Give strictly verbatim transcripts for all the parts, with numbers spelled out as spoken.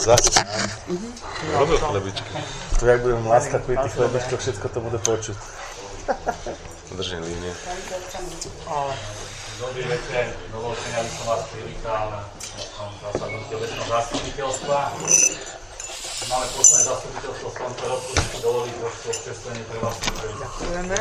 Za? Robil chlebičky. Tu jak budem láskať pri tých chlebičkoch, všetko to bude počuť. Držím línie. Dobrý večer, dovolte, aby som vás privítal na zasadnutí obecného zastupiteľstva. Máme posledné zastupiteľstvo v tomto roku, si dovolí trošku občerstvenie pre vás. Ďakujeme.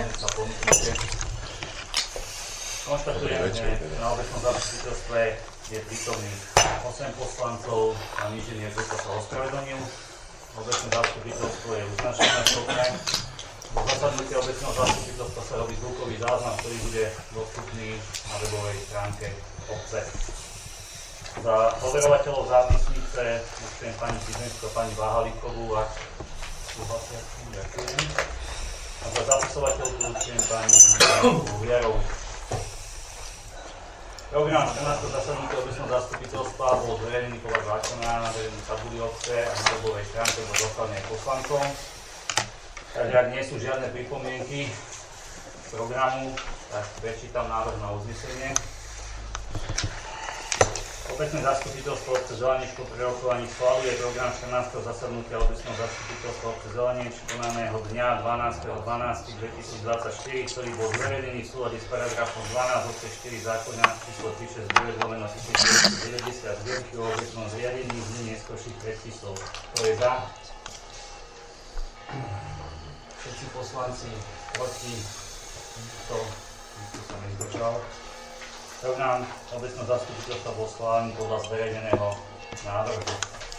Konštatujeme, že na obecnom zastupiteľstve je prítomných osem poslancov a inžinier Žuka sa ospravedlnil. Obecné zastupiteľstvo je uznačené schopné. Do zasadnutia obecného zastupiteľstva sa robí zvukový záznam, ktorý bude dostupný na webovej stránke obce. Za poverovateľov zápisnice určujem pani Cizinskú a pani Váhalíkovú, ak súhlasia. Ďakujem. A za zapisovateľku určujem pani Viarovú. Program štrnásteho zasadnutia obecného zastupiteľstva bol zverejnený podľa zákona na verejnej tabuli obce a na webovej stránke bol doslaný poslancom. Takže ak nie sú žiadne pripomienky k programu, tak prečítam návrh na uznesenie. Obecné zastupiteľstvo obce Zeleniečko pri rokovaní schvaľuje program štrnásteho zasadnutia obecného zastupiteľstva obce Zeleniečko konaného dňa dvanásteho decembra dvetisícdvadsaťštyri, ktorý bol zverejnený v súlade s paragrafom dvanásť odsek štyri zákona číslo tristošesťdesiatdeväť lomeno tisícdeväťstodeväťdesiat zbierky o obecnom zriadení z dní neskorších predpisov. To je za. Všetci poslanci proti, nikto, nikto sa nezdržal. Program obecného zastupiteľstva bol schválený podľa zverejneného návrhu.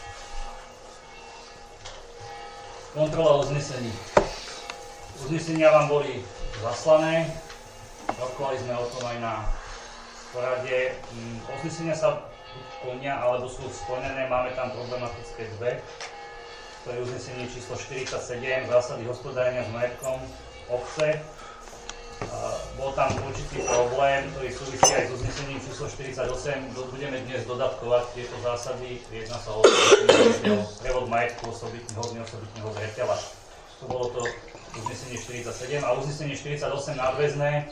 Kontrola uznesení. Uznesenia vám boli zaslané, rokovali sme o tom aj na porade. Uznesenia sa plnia alebo sú splnené, máme tam problematické dve. To je uznesenie číslo štyridsaťsedem, zásady hospodárenia s majetkom obce. Bol tam určitý problém, ktorý súvisí aj s uznesením číslo štyridsaťosem. Budeme dnes dodatkovať tieto zásady. Jedná sa o prevod majetku osobitného, neosobitného zreteľa. To bolo to uznesenie štyridsaťsedem a uznesenie štyridsaťosem nadväzné.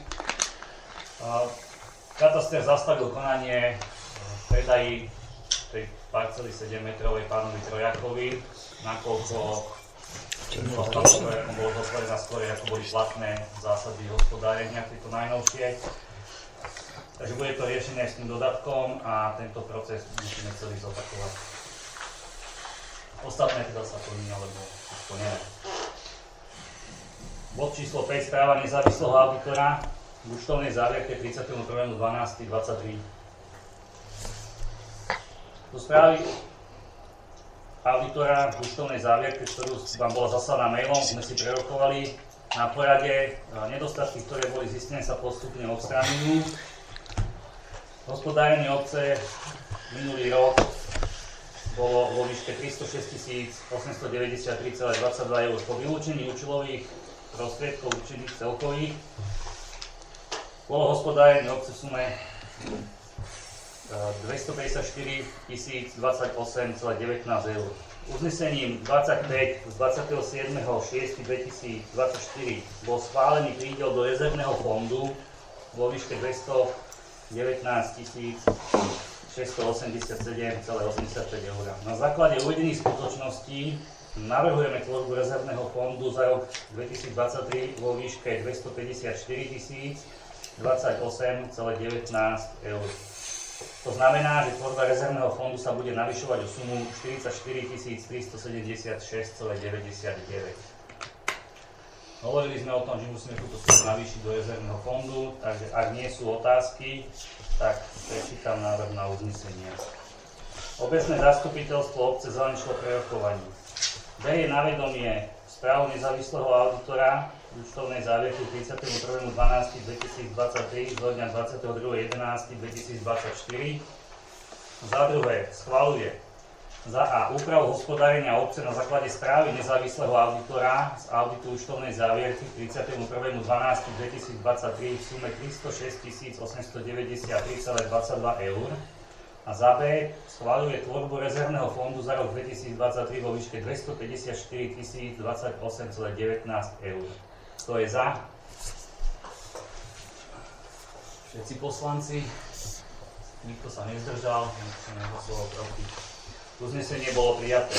Kataster zastavil konanie predaji tej parcely sedemmetrovej pánovi Trojakovi, nakoľko bolo zosledená skôr, ako boli platné zásady hospodárenia, tieto najnovšie. Takže bude to riešené s tým dodatkom a tento proces musíme celý zopakovať. Ostatné teda sa plní, alebo splnené. Bod číslo päť, správa nezávislého auditora v účtovnej závierke tridsiateho prvého decembra dvadsaťtri. Do správy auditora v účtovnej závierke, ktorú vám bola zaslaná mailom, sme si prerokovali na porade. Nedostatky, ktoré boli zistené, sa postupne odstránujú. Hospodárenie obce minulý rok bolo vo výške tristošesť tisíc osemstodeväťdesiattri celá dvadsaťdva eur. Po vylúčení účelových prostriedkov určených celkových bolo hospodárenie obce v sume dvestopäťdesiatštyri tisíc dvadsaťosem celá devätnásť eur. Uznesením dvadsaťpäť z dvadsiateho siedmeho júna dvetisícdvadsaťštyri bol schválený prídel do rezervného fondu vo výške dvestodevätnásť tisíc šesťstoosemdesiatsedem celá osemdesiatpäť eur. Na základe uvedených skutočností navrhujeme tvorbu rezervného fondu za rok dvetisícdvadsaťtri vo výške dvestopäťdesiatštyri tisíc dvadsaťosem celá devätnásť eur. To znamená, že tvorba rezervného fondu sa bude navyšovať o sumu štyridsaťštyri tisíc tristosedemdesiatšesť celá deväťdesiatdeväť. Hovorili sme o tom, že musíme túto sumu navýšiť do rezervného fondu, takže ak nie sú otázky, tak prečítam návrh na uznesenie. Obecné zastupiteľstvo obce Zeleniečko pri rokovaní berie na vedomie správu nezávislého auditora účtovnej závierky tridsiateho prvého decembra dvetisícdvadsaťtri zo dňa dvadsiateho druhého jedenásteho dvetisícdvadsaťštyri. Za druhé, schvaľuje za A úpravu hospodárenia obce na základe správy nezávislého auditora z auditu účtovnej závierky tridsiateho prvého decembra dvetisícdvadsaťtri v sume tristošesť tisíc osemstodeväťdesiattri celá dvadsaťdva eur. A za B schvaľuje tvorbu rezervného fondu za rok dvetisícdvadsaťtri vo výške dvestopäťdesiatštyri tisíc dvadsaťosem celá devätnásť eur. Kto je za? Všetci poslanci. Nikto sa nezdržal, nikto sa nehlasoval proti. Uznesenie bolo prijaté.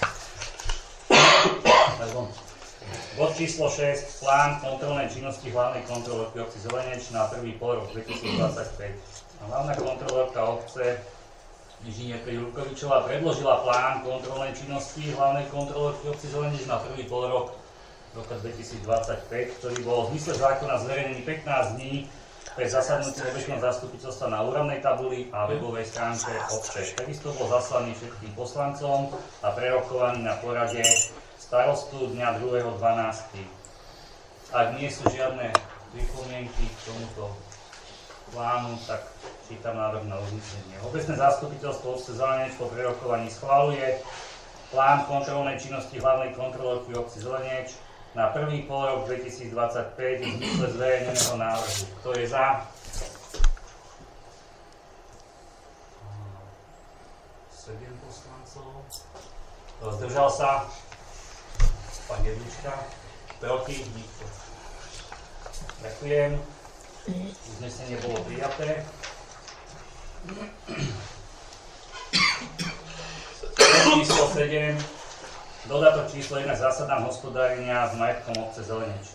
Bod číslo šesť. Plán kontrolnej činnosti hlavnej kontrolórky obci Zeleneč na prvý polrok dvetisícdvadsaťpäť. Hlavná kontrolórka obce inžinierka Jurkovičová predložila plán kontrolnej činnosti hlavnej kontrolórky obci Zeleneč na prvý polrok roka dvetisícdvadsaťpäť, ktorý bol v zmysle zákona zverejnený pätnásť dní pred zasadnutím obecného zastupiteľstva na úradnej tabuli a webovej stránke obce. Takisto bol zaslaný všetkým poslancom a prerokovaný na porade starostu dňa druhého dvanásteho Ak nie sú žiadne pripomienky k tomuto plánu, tak čítam návrh na uznesenie. Obecné zastupiteľstvo obce Zeleneč po prerokovaní schvaľuje plán kontrolnej činnosti hlavnej kontrolórky obci Zeleneč na prvý polrok dvetisícdvadsaťpäť v zmysle zverejneného návrhu. Kto je za? sedem poslancov. Zdržal sa? Pán Jedlička. Proti? Nikto. Ďakujem. Uznesenie bolo prijaté. Číslo sedem. Dodatok číslo jeden k zásadám hospodárenia s majetkom obce Zeleneč.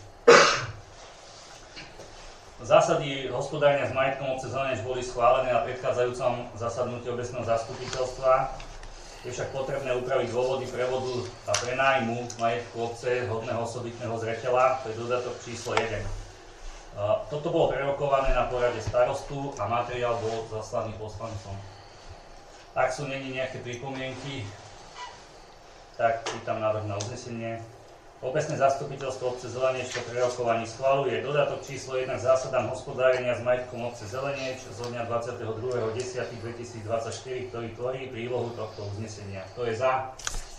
Zásady hospodárenia s majetkom obce Zeleneč boli schválené na predchádzajúcom zasadnutí obecného zastupiteľstva. Je však potrebné upraviť dôvody prevodu a prenájmu majetku obce hodného osobitného zreteľa, to je dodatok číslo jeden. Toto bolo prerokované na porade starostu a materiál bol zaslaný poslancom. Ak sú není nejaké pripomienky, tak čítam návrh na uznesenie. Obecné zastupiteľstvo obce Zeleneč po prerokovaní schvaľuje dodatok číslo jeden k zásadám hospodárenia s majetkom obce Zeleneč zo dňa dvadsiateho druhého októbra dvetisícdvadsaťštyri, ktorý tvorí prílohu tohto uznesenia. Kto je za?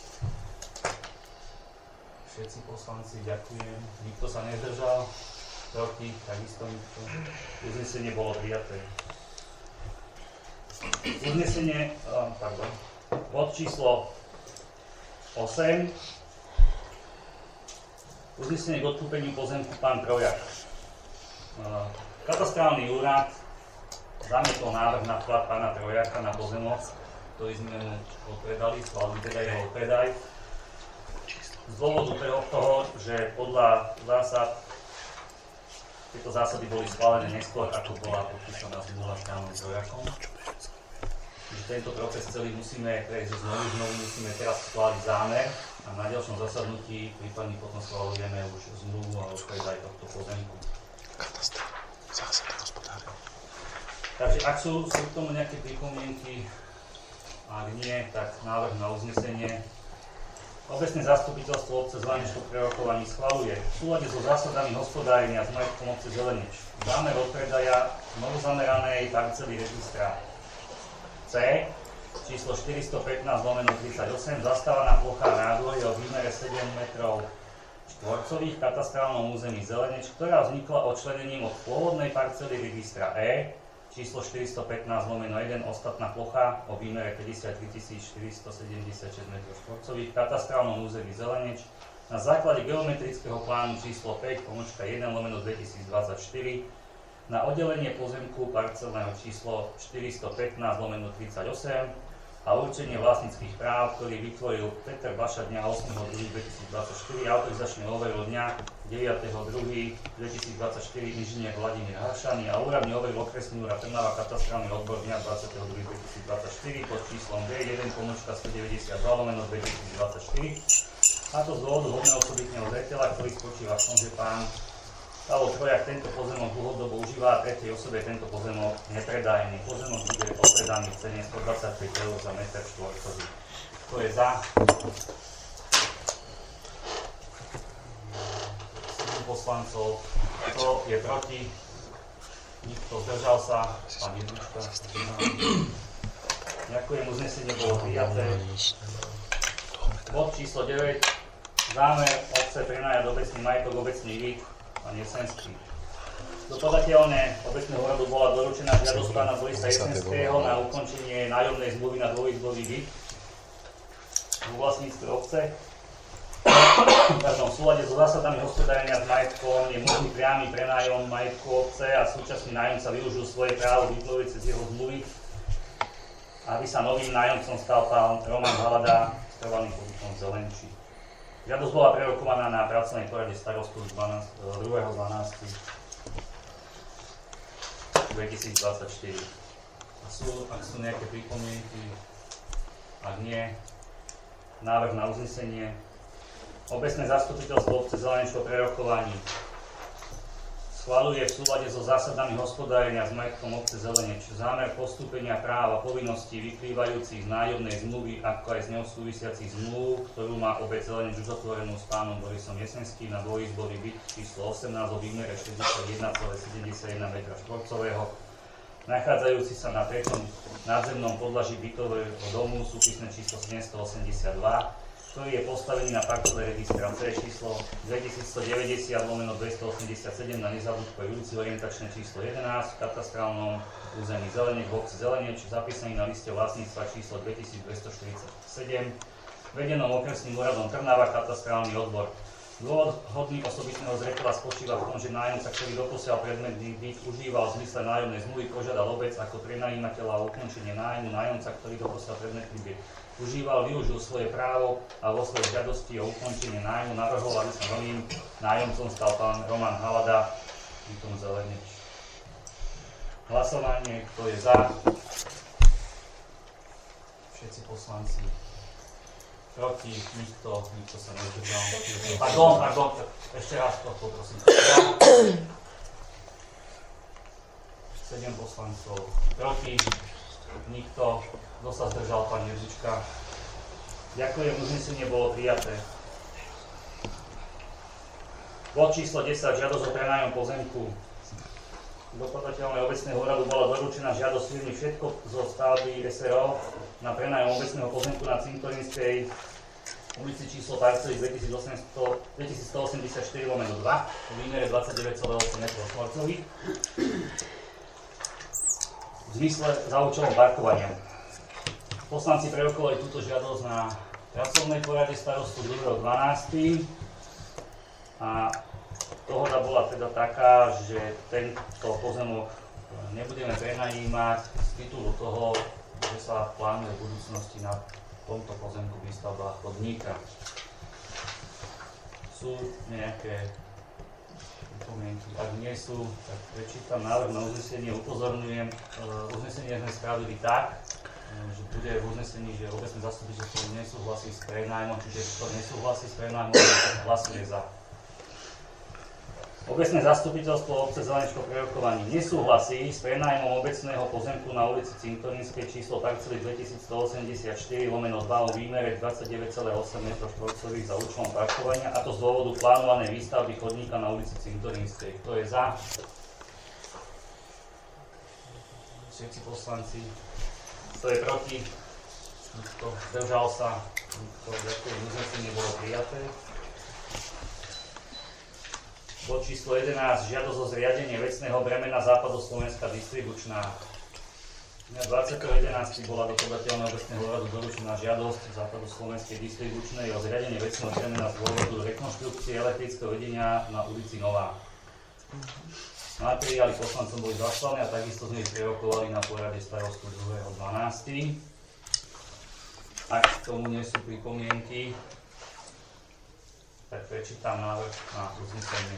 Všetci poslanci, ďakujem. Nikto sa nezdržal? Proti? Takisto nikto. Uznesenie bolo prijaté. Uznesenie, pardon, bod číslo osem. Uznesenie k odkúpeniu pozemku pán Trojak. Katastrálny úrad zamietol návrh na vklad pána Trojaka na pozemok, ktorý sme mu odpredali, schválili teda jeho odpredaj. Z dôvodu toho, že podľa zásad tieto zásady boli schválené neskôr, ako bola podpísaná zmluva s pánom Trojakom. Čiže tento proces celý musíme prejsť znovu, znovu musíme teraz schváliť zámer a na ďalšom zasadnutí prípadne potom schválujeme už zmluvu a odpredaj tohto pozemku. Zásady hospodárenia. Takže ak sú, sú k tomu nejaké pripomienky, ak nie, tak návrh na uznesenie. Obecné zastupiteľstvo obce Zeleneč po prerokovaní schvaľuje v súlade so zásadami hospodárenia s majetkom obce Zeleneč zámer odpredaja novozameranej parcely registra C číslo štyristopätnásť lomeno tridsaťosem zastávaná plocha nádvoje o výmere sedem metrov štvorcových v katastrálnom území Zeleneč, ktorá vznikla odčlenením od pôvodnej parcely registra E číslo štyristopätnásť lomeno jeden ostatná plocha o výmere päťdesiattri tisíc štyristosedemdesiatšesť metrov štvorcových v katastrálnom území Zeleneč na základe geometrického plánu číslo päť pomočka jeden lomeno dvetisícdvadsaťštyri na oddelenie pozemku parcelného číslo štyristopätnásť lomeno tridsaťosem a určenie vlastníckych práv, ktorý vytvoril Peter Baša dňa ôsmeho druhého dvetisícdvadsaťštyri, autorizačný overil dňa deviateho druhého dvetisícdvadsaťštyri inžinier Vladimír Haršany a úradný overil okresný úrad Trnava katastrálny odbor dňa dvadsiateho druhého dvetisíctridsaťštyri pod číslom D jeden pomočka stodeväťdesiatdva lomeno dvetisícdvadsaťštyri, a to z dôvodu hodného osobitného zreteľa, ktorý spočíva v tom, že pán Pavol Trojak tento pozemok dlhodobo užíva a tretej osobe tento pozemok nepredajný. Pozemok bude odpredaný v cene stodvadsaťpäť eur za meter štvorcový. Kto je za? sedem poslancov. Kto je proti? Nikto, zdržal sa? Pán Jedlička. Ďakujem, uznesenie bolo prijaté. Bod číslo deväť. Zámer obce prenajať obecný majetok, obecný vík. Pán Jesenský. Do podateľne obecného úradu bola doručená žiadosť pána Borisa Jesenského na ukončenie nájomnej zmluvy na dvojizbový byt v vlastníctve obce. V súlade so zásadami hospodárenia s majetkom je možný priamy prenájom majetku obce a súčasný nájomca využil svoje právo vyplývajúce z jeho zmluvy aby sa novým nájomcom stal pán Roman Halada s trvalým pobytom v Zelenči. Žiadosť bola prerokovaná na pracovnej porade starostu druhého dvanásteho dvetisícdvadsaťštyri. Sú, ak sú nejaké pripomienky, ak nie, návrh na uznesenie. Obecné zastupiteľstvo obce Zeleneč po prerokovaní schvaľuje v súlade so zásadami hospodárenia s majetkom obce Zeleneč zámer postúpenia práv a povinností vyplývajúcich z nájomnej zmluvy, ako aj z ňou súvisiacich zmluv, ktorú má obec Zeleneč uzatvorenú s pánom Borisom Jesenským na dvojizbový byt číslo osemnásť o výmere šesťdesiatjeden celá sedemdesiatjeden metra štvorcového, nachádzajúci sa na treťom nadzemnom podlaží bytového domu, súpisné číslo sedemstoosemdesiatdva, ktorý je postavený na parcele registra C číslo dvetisícstodeväťdesiat lomeno dvestoosemdesiatsedem na Nezabudkovej ulici, orientačné číslo jedenásť v katastrálnom území Zeleneč v obci Zeleneč, zapísaný na liste vlastníctva číslo dvetisícdvestoštyridsaťsedem, vedenom okresným úradom Trnava, katastrálny odbor. Dôvod hodný osobitného zreteľa spočíva v tom, že nájomca, ktorý doposiaľ predmetný byt užíval v zmysle nájomnej zmluvy, požiadal obec ako prenajímateľa o ukončenie nájmu. Nájomca, ktorý doposiaľ predmetný byt užíval, využil svoje právo a vo svojej žiadosti o ukončenie nájmu navrhol, aby sa novým nájomcom stal pán Roman Halada, bytom Zeleneč. Hlasovanie, kto je za? Všetci poslanci. Proti, nikto, nikto sa nezdržal. Pardon, pardon, ešte raz to poprosím. sedem poslancov. Proti, nikto. Kto sa zdržal, pán Ježička? Ďakujem, uznesenie bolo prijaté. Bod číslo desať, žiadosť o prenájom pozemku. Do podateľného obecného úradu bola doručená žiadosť firmy Všetko zo stavby es er o na prenájom obecného pozemku na Cintorínskej ulici číslo parcely dvetisícstoosemdesiatštyri lomeno dva v výmere dvadsaťdeväť celá osem metrov štvorcových v zmysle za účelom parkovania. Poslanci prerokovali túto žiadosť na pracovnej porade starostu druhého dvanásteho a dohoda bola teda taká, že tento pozemok nebudeme prenajímať z titulu toho, že sa plánuje v budúcnosti na tomto pozemku výstavba chodníka. Sú nejaké pripomienky? Ak nie sú, tak prečítam návrh na uznesenie. Upozorňujem, uznesenie sme spravili tak, že bude v uznesení, že obecné zastupiteľstvo nesúhlasí s prenájmom, čiže kto nesúhlasí s prenájmom, hlasuje za. Obecné zastupiteľstvo obce Zeleneč po prerokovaní nesúhlasí s prenájmom obecného pozemku na ulici Cintorínskej číslo parcely dvetisícstoosemdesiatštyri lomeno dva o výmere dvadsaťdeväť celá osem metrov štvorcových za účelom parkovania, a to z dôvodu plánovanej výstavby chodníka na ulici Cintorínskej. Kto je za? Všetci poslanci. Kto je proti? Kto zdržal sa? Kto ďakujem, uznesenie bolo prijaté. Bod číslo jedenásť, žiadosť o zriadenie vecného bremena Západoslovenská distribučná. dvadsiateho jedenásteho bola do podateľného obecného úradu doručená žiadosť Západoslovenskej distribučnej o zriadenie vecného bremena z dôvodu rekonštrukcie elektrického vedenia na ulici Nová. Materiály poslancom boli zaslané a takisto sme ich prerokovali na porade starostu druhého dvanásteho Ak k tomu nie sú pripomienky, tak prečítam návrh na uznesenie.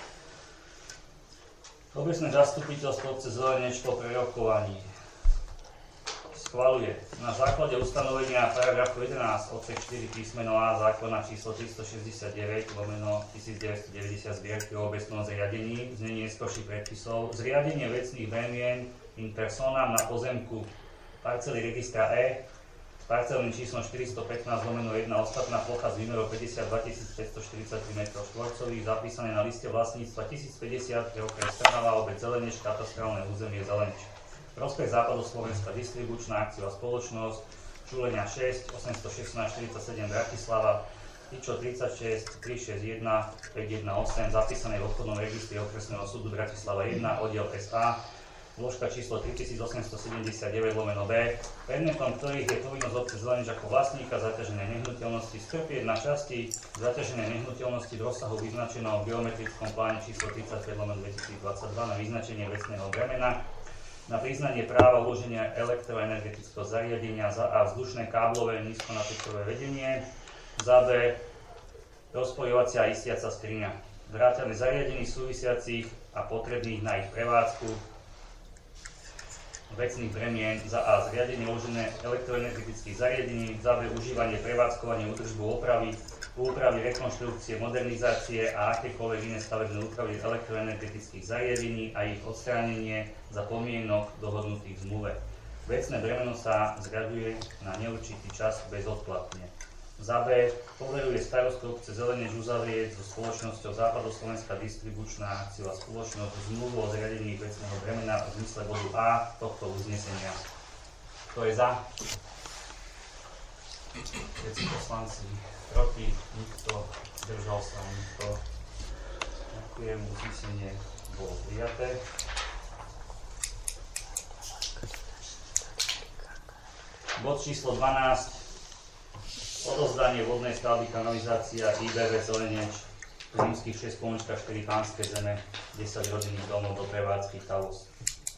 Obecné zastupiteľstvo obce Zeleneč po prerokovaní schvaľuje na základe ustanovenia paragrafu jedenásť odsek štyri písmeno A zákona číslo tristošesťdesiatdeväť lomeno devätnásťstodeväťdesiat zbierky o obecnom zriadení, znenie neskôrších predpisov, zriadenie vecných bremien in personám na pozemku parcely registra E s parcelným číslom štyristopätnásť lomeno jedna ostatná plocha s výmerou päťdesiatdva tisíc päťstoštyridsaťtri metrov štvorcových, zapísané na liste vlastníctva tisícpäťdesiat pre okres Trnava, obec Zeleneč, katastrálne územie Zeleneč. Prospech Západoslovenská distribučná akciová spoločnosť, Čuleňa šesť, osemstošestnásť štyridsaťsedem Bratislava, IČO tridsaťšesť tristošesťdesiatjeden päťstodosem, zapísané v obchodnom registri okresného súdu Bratislava jeden, oddiel es á, vložka číslo tritisícosemstosedemdesiatdeväť lomeno B, predmetom ktorých je povinnosť obce Zeleneč ako vlastníka zaťaženej nehnuteľnosti strpieť na časti zaťaženej nehnuteľnosti v rozsahu vyznačeného v geometrickom pláne číslo tridsaťpäť lomeno dvetisícdvadsaťdva na vyznačenie vecného bremena na priznanie práva uloženia elektroenergetického zariadenia, za A vzdušné káblové nízkonapäťové vedenie, za B rozpojovacia a istiaca skriňa, vrátane zariadení súvisiacich a potrebných na ich prevádzku, vecných bremien, za A zriadenie uložené elektroenergetických zariadení, za B užívanie, prevádzkovanie, údržbu, opravy, úpravy, rekonštrukcie, modernizácie a akékoľvek iné stavebné úpravy elektroenergetických zariadení a ich odstránenie za podmienok dohodnutých v zmluve. Vecné bremeno sa zriaďuje na neurčitý čas bezodplatne. Za B poveruje starostu obce Zeleneč uzavrieť so spoločnosťou Západoslovenská distribučná akciová spoločnosť zmluvu o zriadení vecného bremena v zmysle bodu A tohto uznesenia. Kto je za? Všetci poslanci proti, nikto, zdržal sa nikto. Ďakujem, uznesenie bolo prijaté. Bod číslo dvanásť. Odozdanie vodnej stavby kanalizácia í bé vé Zeleneč, Rímskych šesť pomôčka štyri Pánske zeme, desať rodinných domov do prevádzky Talos.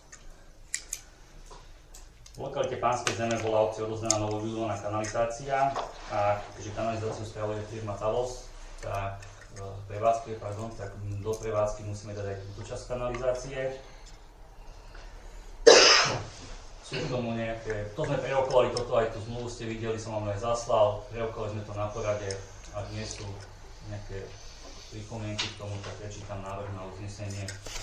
V lokalite Pánske zeme bola obci odozdaná novovybudovaná kanalizácia a keďže kanalizáciu spravuje firma Talos, tak prevádzky, pardon, tak do prevádzky musíme dať aj túto časť kanalizácie. Sú k tomu nejaké, to sme prerokovali toto, aj tú zmluvu ste videli, som vám aj zaslal, prerokovali sme to na porade, ak nie sú nejaké pripomienky k tomu, tak prečítam návrh na uznesenie.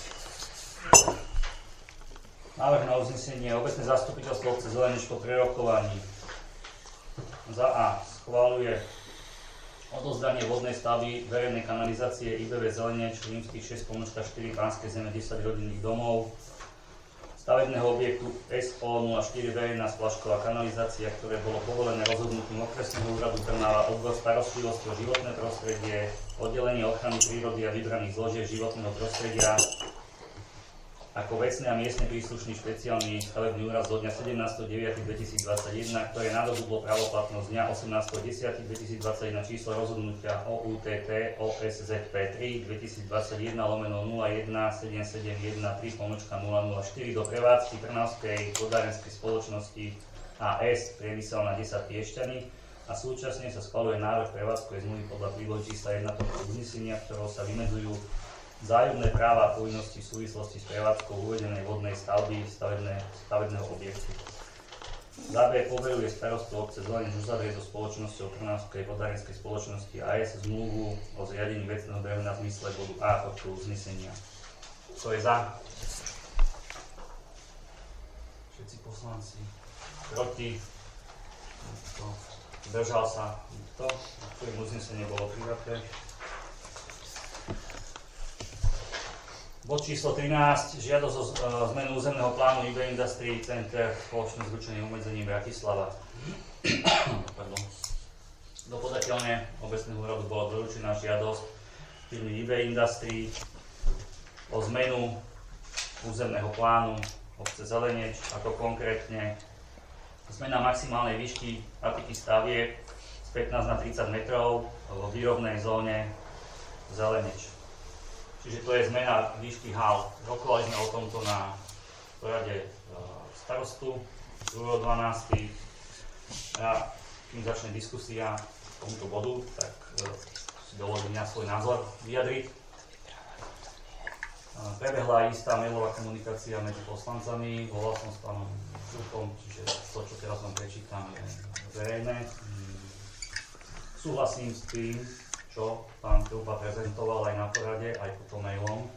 Návrh na uznesenie. Obecné zastupiteľstvo obce Zeleneč po prerokovaní za A schvaľuje odozdanie vodnej stavby verejnej kanalizácie í bé vé Zeleneč, Rímskych šesť pomôčka štyri Pánske zeme, desať rodinných domov, stavebného objektu es ó nula štyri verejná splašková kanalizácia, ktoré bolo povolené rozhodnutím okresného úradu Trnava, odbor starostlivosti o životné prostredie, oddelenie ochrany prírody a vybraných zložiek životného prostredia ako vecný a miestne príslušný špeciálny stavebný úrad zo dňa sedemnásteho deviateho dvetisícdvadsaťjeden, ktoré nadobudlo pravoplatnosť dňa osemnásteho desiateho dvetisícdvadsaťjeden číslo rozhodnutia ó ú té té ó es zet pé tri dvetisícdvadsaťjeden lomeno nula jeden sedem sedem jeden tri pomôčka nula nula štyri do prevádzky Trnavskej vodárenskej spoločnosti á es priemyselná desať Piešťany a súčasne sa schvaľuje návrh prevádzkovej zmluvy podľa prílohy čísla jeden tohto uznesenia, ktorou sa vymedzujú vzájomné práva a povinnosti v súvislosti s prevádzkou uvedenej vodnej stavby stavebné, stavebného objektu. Za B poveruje starostu obce Zeleneč uzavrieť so spoločnosťou Trnavskej vodárenskej spoločnosti á es zmluvu o zriadení vecného bremena v zmysle bodu A tohto uznesenia. Kto je za? Všetci poslanci proti? Nikto. Zdržal sa? Nikto. Ďakujem, uznesenie bolo prijaté. Bod číslo trinásť. Žiadosť o zmenu územného plánu í bé Industry Center spoločné zručenie obmedzení Bratislava. Do podateľne obecného úradu bola doručená žiadosť firmy í bé Industry o zmenu územného plánu obce Zeleneč, ako konkrétne zmena maximálnej výšky patiky stavieb z pätnásť na tridsať metrov vo výrobnej zóne Zeleneč. Čiže to je zmena výšky hál. Rokovali sme o tomto na porade starostu druhého dvanásteho A kým začne diskusia k tomuto bodu, tak si dovolím na svoj názor vyjadriť. Prebehla istá mailová komunikácia medzi poslancami, volal som s pánom Čurkom, čiže to, čo teraz vám prečítam, je verejné. Súhlasím s tým, čo pán Krupa prezentoval aj na porade, aj potom mailom.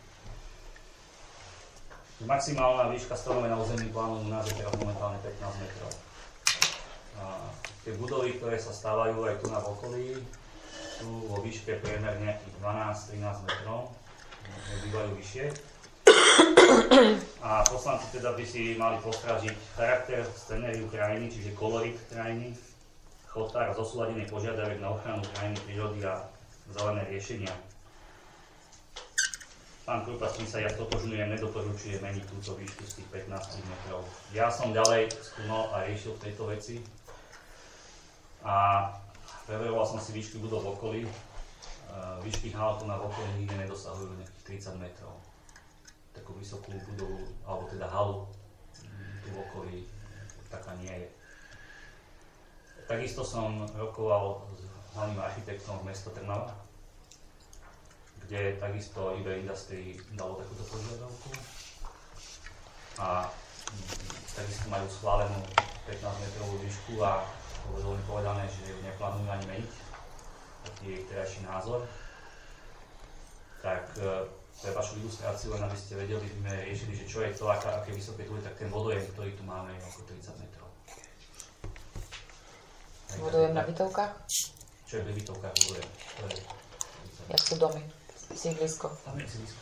Maximálna výška stanovená územným plánom u nás je teraz momentálne pätnásť metrov. A tie budovy, ktoré sa stávajú aj tu na okolí, sú vo výške priemerne nejakých dvanásť trinásť metrov, bývajú vyššie. A poslanci teda by si mali postrážiť charakter, scenériu krajiny, čiže kolorit krajiny, chotár a zosúladenie požiadaviek na ochranu krajiny, prírody a zelené riešenia. Pán Krupa, s tým sa ja stotožňujem, nedoporučuje meniť túto výšku z tých pätnásť metrov. Ja som ďalej skúmal a riešil v tejto veci a preveroval som si výšky budov v okolí. Výšky hál tu na okolí nikde nedosahujú nejakých tridsať metrov. Takú vysokú budovu, alebo teda halu tu v okolí taká nie je. Takisto som rokoval s hlavným architektom v mesta Trnava, kde takisto í bé Industry dalo takúto požiadavku. A takisto majú schválenú pätnásť metrovú výšku a bolo mi povedané, že ju neplánujú ani meniť. Taký je terajší názor. Tak pre vašu ilustráciu, len aby ste vedeli, sme riešili, že čo je to, aká, aké vysoké tu je, tak ten vodojem, ktorý tu máme, je okolo tridsať metrov. Vodojem na bytovkách? Čo je pri bytovkách vodojem? Jak sú domy? Sídlisko? Tam je sídlisko.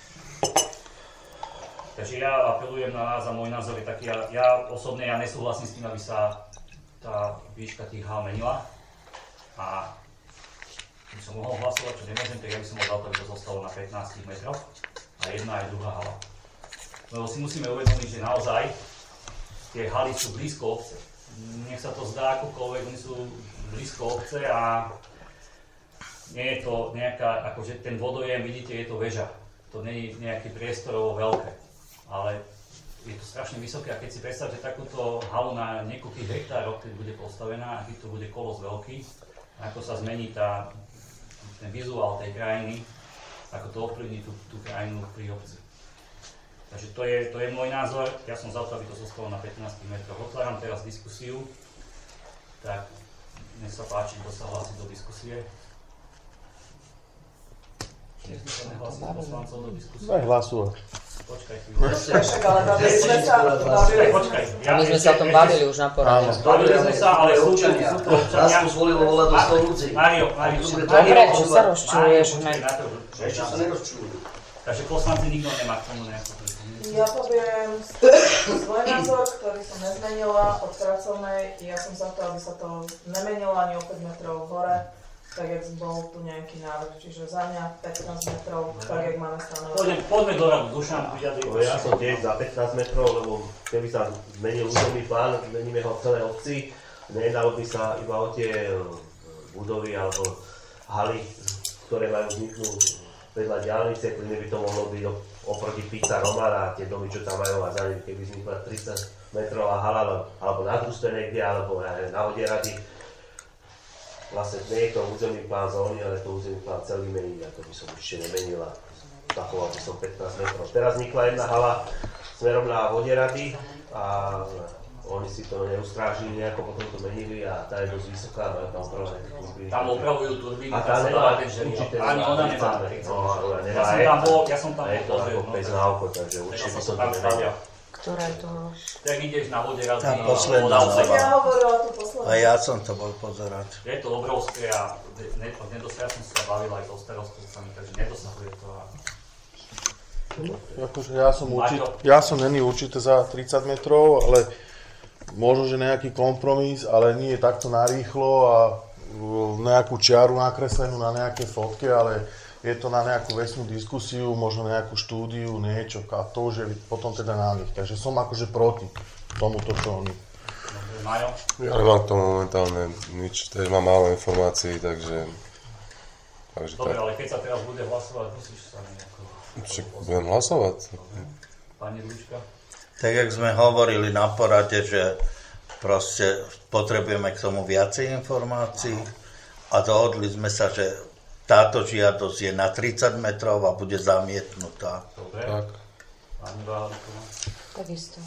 Takže ja apelujem na nás a môj názor je taký, ja, ja osobne ja nesúhlasím s tým, aby sa tá výška tých hál menila. A by som mohol hlasovať, čo nemôžem, tak ja by som mohol dať, aby to zostalo na pätnásť metroch a jedna aj druhá hala. Lebo si musíme uvedomiť, že naozaj tie haly sú blízko obce. Nech sa to zdá akokoľvek, oni sú blízko obce a nie je to nejaká, akože ten vodojem, vidíte, je to väža. To nie je nejaké priestorovo veľké, ale je to strašne vysoké a keď si predstavte takúto halu na niekoľkých hektároch, keď bude postavená, aký to bude kolos veľký, ako sa zmení tá, ten vizuál tej krajiny, ako to ovplyvní tú, tú krajinu pri obci. Takže to je, to je môj názor, ja som za to, aby to zostalo na pätnásť metroch. Otváram teraz diskusiu, tak nech sa páči, kto sa hlási do diskusie. Nech sa nehlási poslancov do diskusie. Daj hlasovať. Počkaj chvíľu. Však, ale bavili sme sa, bavili Počkaj, A my sme sa o tom bavili už na porade. Bavili sme sa, ale sú tu sú tu občania. Raz tu zvolilo volať do sto ľudí. Mario, Mario. Dobre, čo sa rozčuluješ? Ešte sa nerozčulujú. Takže poslanci nikto nemá k tomu nejakú pripomienku. Ja poviem svoj názor, ktorý som nezmenila od pracovnej. Ja som za to, aby sa to nemenilo ani o päť metrov hore, tak jak bol tu nejaký návrh. Čiže za mňa pätnásť metrov, tak jak máme stanovené. Poďme, poďme do radu, Dušan, vyjadri. Ja som tiež za pätnásť metrov, lebo keby sa zmenil územný plán, zmeníme ho v celej obci, nedalo by sa iba o tie budovy alebo haly, ktoré majú vzniknúť vedľa diaľnice, kľudne by to mohlo byť oproti Pizza Romana a tie domy, čo tam majú a za nimi, keby vznikla tridsať metrová hala, alebo na družstve niekde, alebo ja neviem, na Hode vlastne nie je to územný plán zóny, ale to územný plán celý mení, a to by som určite nemenil a zachoval by som pätnásť metrov. Teraz vznikla jedna hala smerom na Hode a oni si to neustrážili nejako, potom to menili a tá je dosť vysoká, majú tam opravované turbíny. Tam opravujú turbíny, a tá sa nemá ten žeriel. Ani ona nemá tridsať. Ja som tam bol, ja som tam bol. Je to ako pes na oko, takže určite by som to nemenil. Ktorá je to? Tak ideš na Hode Rady, Tá posledná. Ja hovorila tu posledná. A ja som to bol pozerať. Je to obrovské a nedosahuje, ja som sa bavil aj so starostovcami, takže nedosahuje to. A... Akože ja som určite, ja som není určite za tridsať metrov, ale možno, že nejaký kompromis, ale nie takto narýchlo a nejakú čiaru nakreslenú na nejaké fotke, ale je to na nejakú vesnú diskusiu, možno nejakú štúdiu, niečo a to už je potom teda na nich. Takže som akože proti tomuto, čo oni. Majo? Ja nemám k tomu momentálne nič, takže mám málo informácií, takže... takže Dobre, tak. ale keď sa teraz bude hlasovať, musíš sa nejako... Čiže budem hlasovať. Pani Ručka? Tak, jak sme hovorili na porade, že proste potrebujeme k tomu viacej informácií a dohodli sme sa, že táto žiadosť je na tridsať metrov a bude zamietnutá. Dobre. Tak. Pani Váliková? Takisto.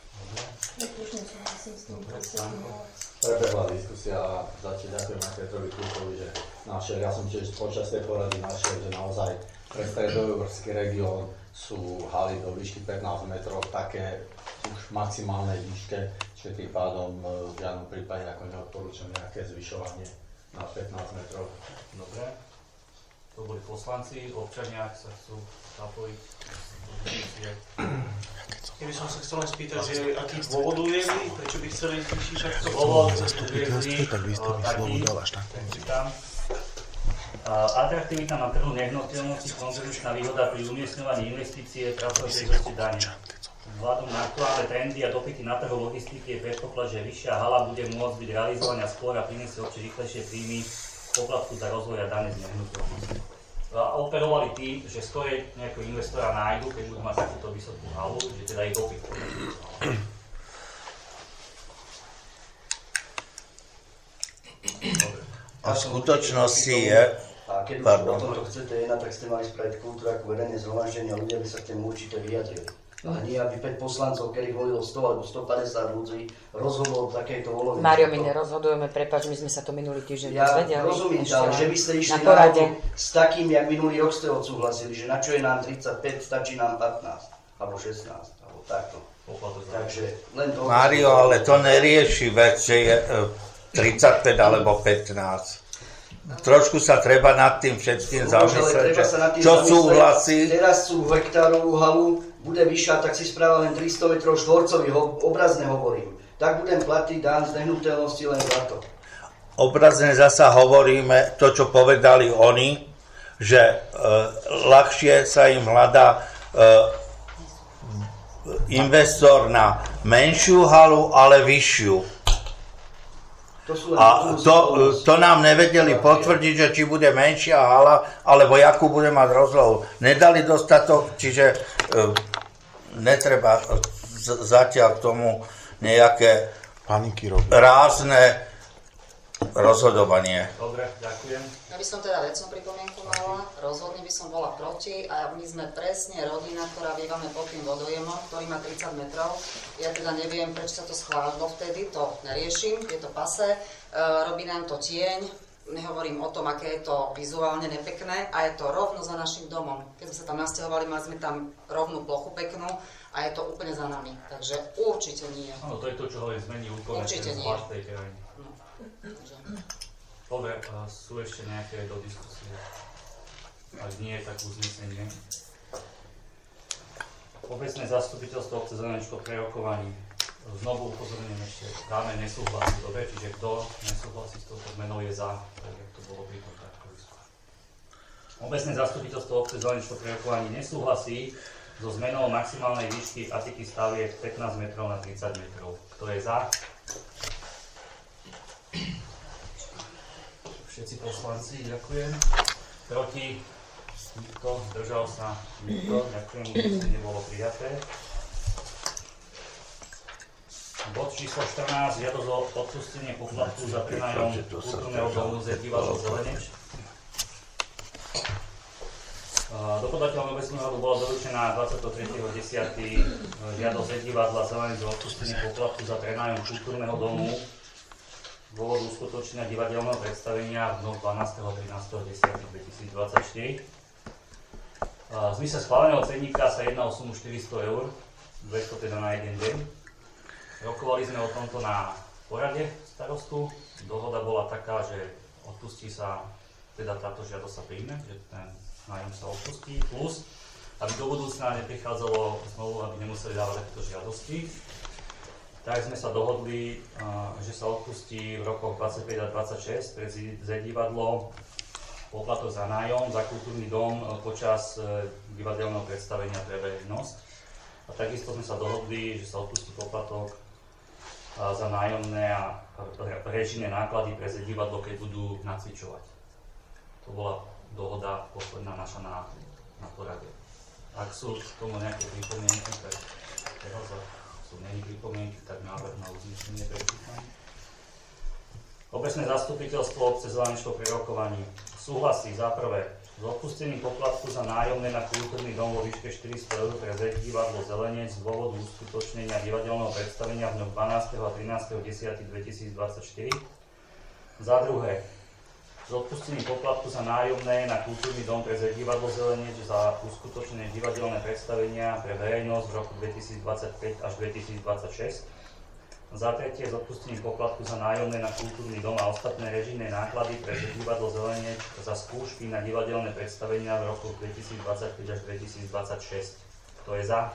Prebehla diskusia a začne ďakujem na Petrovi Krukovi, že našiel, ja som tiež počas tej porady našiel, že naozaj pre stredoeurópsky región sú haly do výšky pätnásť metrov také už v maximálnej výške, čiže tým pádom v žiadnom prípade ako neodporúčam nejaké zvyšovanie na pätnásť metrov. Dobre. To boli poslanci, občania, ak sa chcú zapojiť. Ja by som sa chcel len spýtať, že aký dôvod uviedli, prečo by chceli zvýšiť takto? Dôvod uviedli taký, tam. Atraktivita na trhu nehnuteľnosti, konkurenčná výhoda pri umiestňovaní investície, pracovitosti daní. Vzhľadom na aktuálne trendy a dopyty na trhu logistiky je predpoklad, že vyššia hala bude môcť byť realizovaná skôr a priniesie obči rýchlejšie príjmy poplatku za rozvoj a dane z nehnuteľnosti. A operovali tým, že skôr nejakého investora nájdu, keď budú mať takúto vysokú halu, že teda je dopyt. A v skutočnosti je... A keď už Pardon. o tomto chcete jednať, tak ste mali spraviť kultúru ako verejné zhromaždenie a ľudia by sa k tomu určite vyjadrili. Ale nie, aby päť poslancov, ktorých volilo sto alebo stopäťdesiat ľudí, rozhodlo o takejto volovej. Mário, my nerozhodujeme, prepáč, my sme sa to minulý týždeň Ja dozvedeli. rozumiem, ešte ale že by ste išli na porade. na s takým, jak minulý rok ste odsúhlasili, že na čo je nám tridsaťpäť, stačí nám pätnásť, alebo šestnásť, alebo takto. Takže len to... Mário, ale to nerieši vec, že je e, tridsaťpäť alebo pätnásť. Trošku sa treba nad tým všetkým zamyslieť, že čo súhlasí. Teraz sú hektárovú halu, bude vyššia, tak si správa len tristo metrov štvorcových, obrazne hovorím. Tak budem platiť dán z nehnuteľnosti len za to. Obrazne zasa hovoríme to, čo povedali oni, že e, ľahšie sa im hľadá e, investor na menšiu halu, ale vyššiu. To sú len A to, to nám nevedeli potvrdiť, že či bude menšia hala, alebo jakú bude mať rozlohu. Nedali dostatok, čiže e, netreba z- zatiaľ k tomu nejaké Paniky robí. rázne rozhodovanie. Dobre, ďakujem. Ja by som teda vecnú pripomienku mala, rozhodne by som bola proti a my sme presne rodina, ktorá bývame pod tým vodojemom, ktorý má tridsať metrov. Ja teda neviem, prečo sa to schválilo vtedy, to neriešim, je to pase, e, robí nám to tieň, nehovorím o tom, aké je to vizuálne nepekné a je to rovno za našim domom. Keď sme sa tam nasťahovali, mali sme tam rovnú plochu peknú a je to úplne za nami, takže určite nie. Áno, to je to, čo hovorím, zmení úplne Určite nie. zvlášť tej krajiny. No. Dobre, a sú ešte nejaké do diskusie? Ak nie, tak uznesenie. Obecné zastupiteľstvo obce Zelenečko pre rokovaní. Znovu upozorňujem ešte, dáme nesúhlasí, dobre? Čiže kto nesúhlasí s touto zmenou je za, tak jak to bolo pri tom taktovisku. Obecné zastupiteľstvo obce Zelenečko pre rokovaní nesúhlasí so zmenou maximálnej výšky atiky staviek pätnásť metrov na tridsať metrov. Kto je za? Všetci poslanci, ďakujem. Proti? Nikto. Zdržal sa? Nikto. Ďakujem, uznesenie nebolo prijaté. Bod číslo štrnásť, žiadosť o odpustenie poplatku za prenájom kultúrneho domu Z divadlo Zeleneč. Do podateľa obecného radu bola doručená dvadsiateho tretieho desiateho žiadosť Z divadla Zeleneč o odpustenie poplatku za prenájom kultúrneho domu dôvodu uskutočnenia divadelného predstavenia v dňoch dvanásteho a trinásteho októbra dvetisícdvadsaťštyri. V zmysle schváleného cenníka sa jedná o sumu štyristo eur, dvesto teda na jeden deň. Rokovali sme o tomto na porade starostu. Dohoda bola taká, že odpustí sa, teda táto žiadosť sa príjme, že ten nájom sa odpustí, plus aby do budúcna neprichádzalo znovu, aby nemuseli dávať takéto žiadosti. Tak sme sa dohodli, že sa odpustí v rokoch dvadsaťpäť a dvadsaťšesť pre Z divadlo poplatok za nájom, za kultúrny dom počas divadelného predstavenia pre verejnosť. A takisto sme sa dohodli, že sa odpustí poplatok za nájomné a režijné náklady pre Z divadlo, keď budú nacvičovať. To bola dohoda posledná naša na, na porade. Ak sú k tomu nejaké pripomienky, tak teraz sú není pripomienky, tak návrh na uznesenie prečítam. Obecné zastupiteľstvo obce Zelenečko pri rokovaní súhlasí za prvé s odpustením poplatku za nájomné na kultúrny dom vo výške štyristo eur pre Z divadlo Zelenec z dôvodu uskutočnenia divadelného predstavenia v dňoch dvanásteho a trinásteho októbra dvetisícdvadsaťštyri. Za druhé s odpustením poplatku za nájomné na kultúrny dom pre Z divadlo Zelenec za uskutočnené divadelné predstavenia pre verejnosť v roku dvetisícdvadsaťpäť až dvetisícdvadsaťšesť. Za tretie s odpustením poplatku za nájomné na kultúrny dom a ostatné režijné náklady pre Z divadlo Zelenec za skúšky na divadelné predstavenia v roku dvetisícdvadsaťpäť až dvetisícdvadsaťšesť. Kto je za?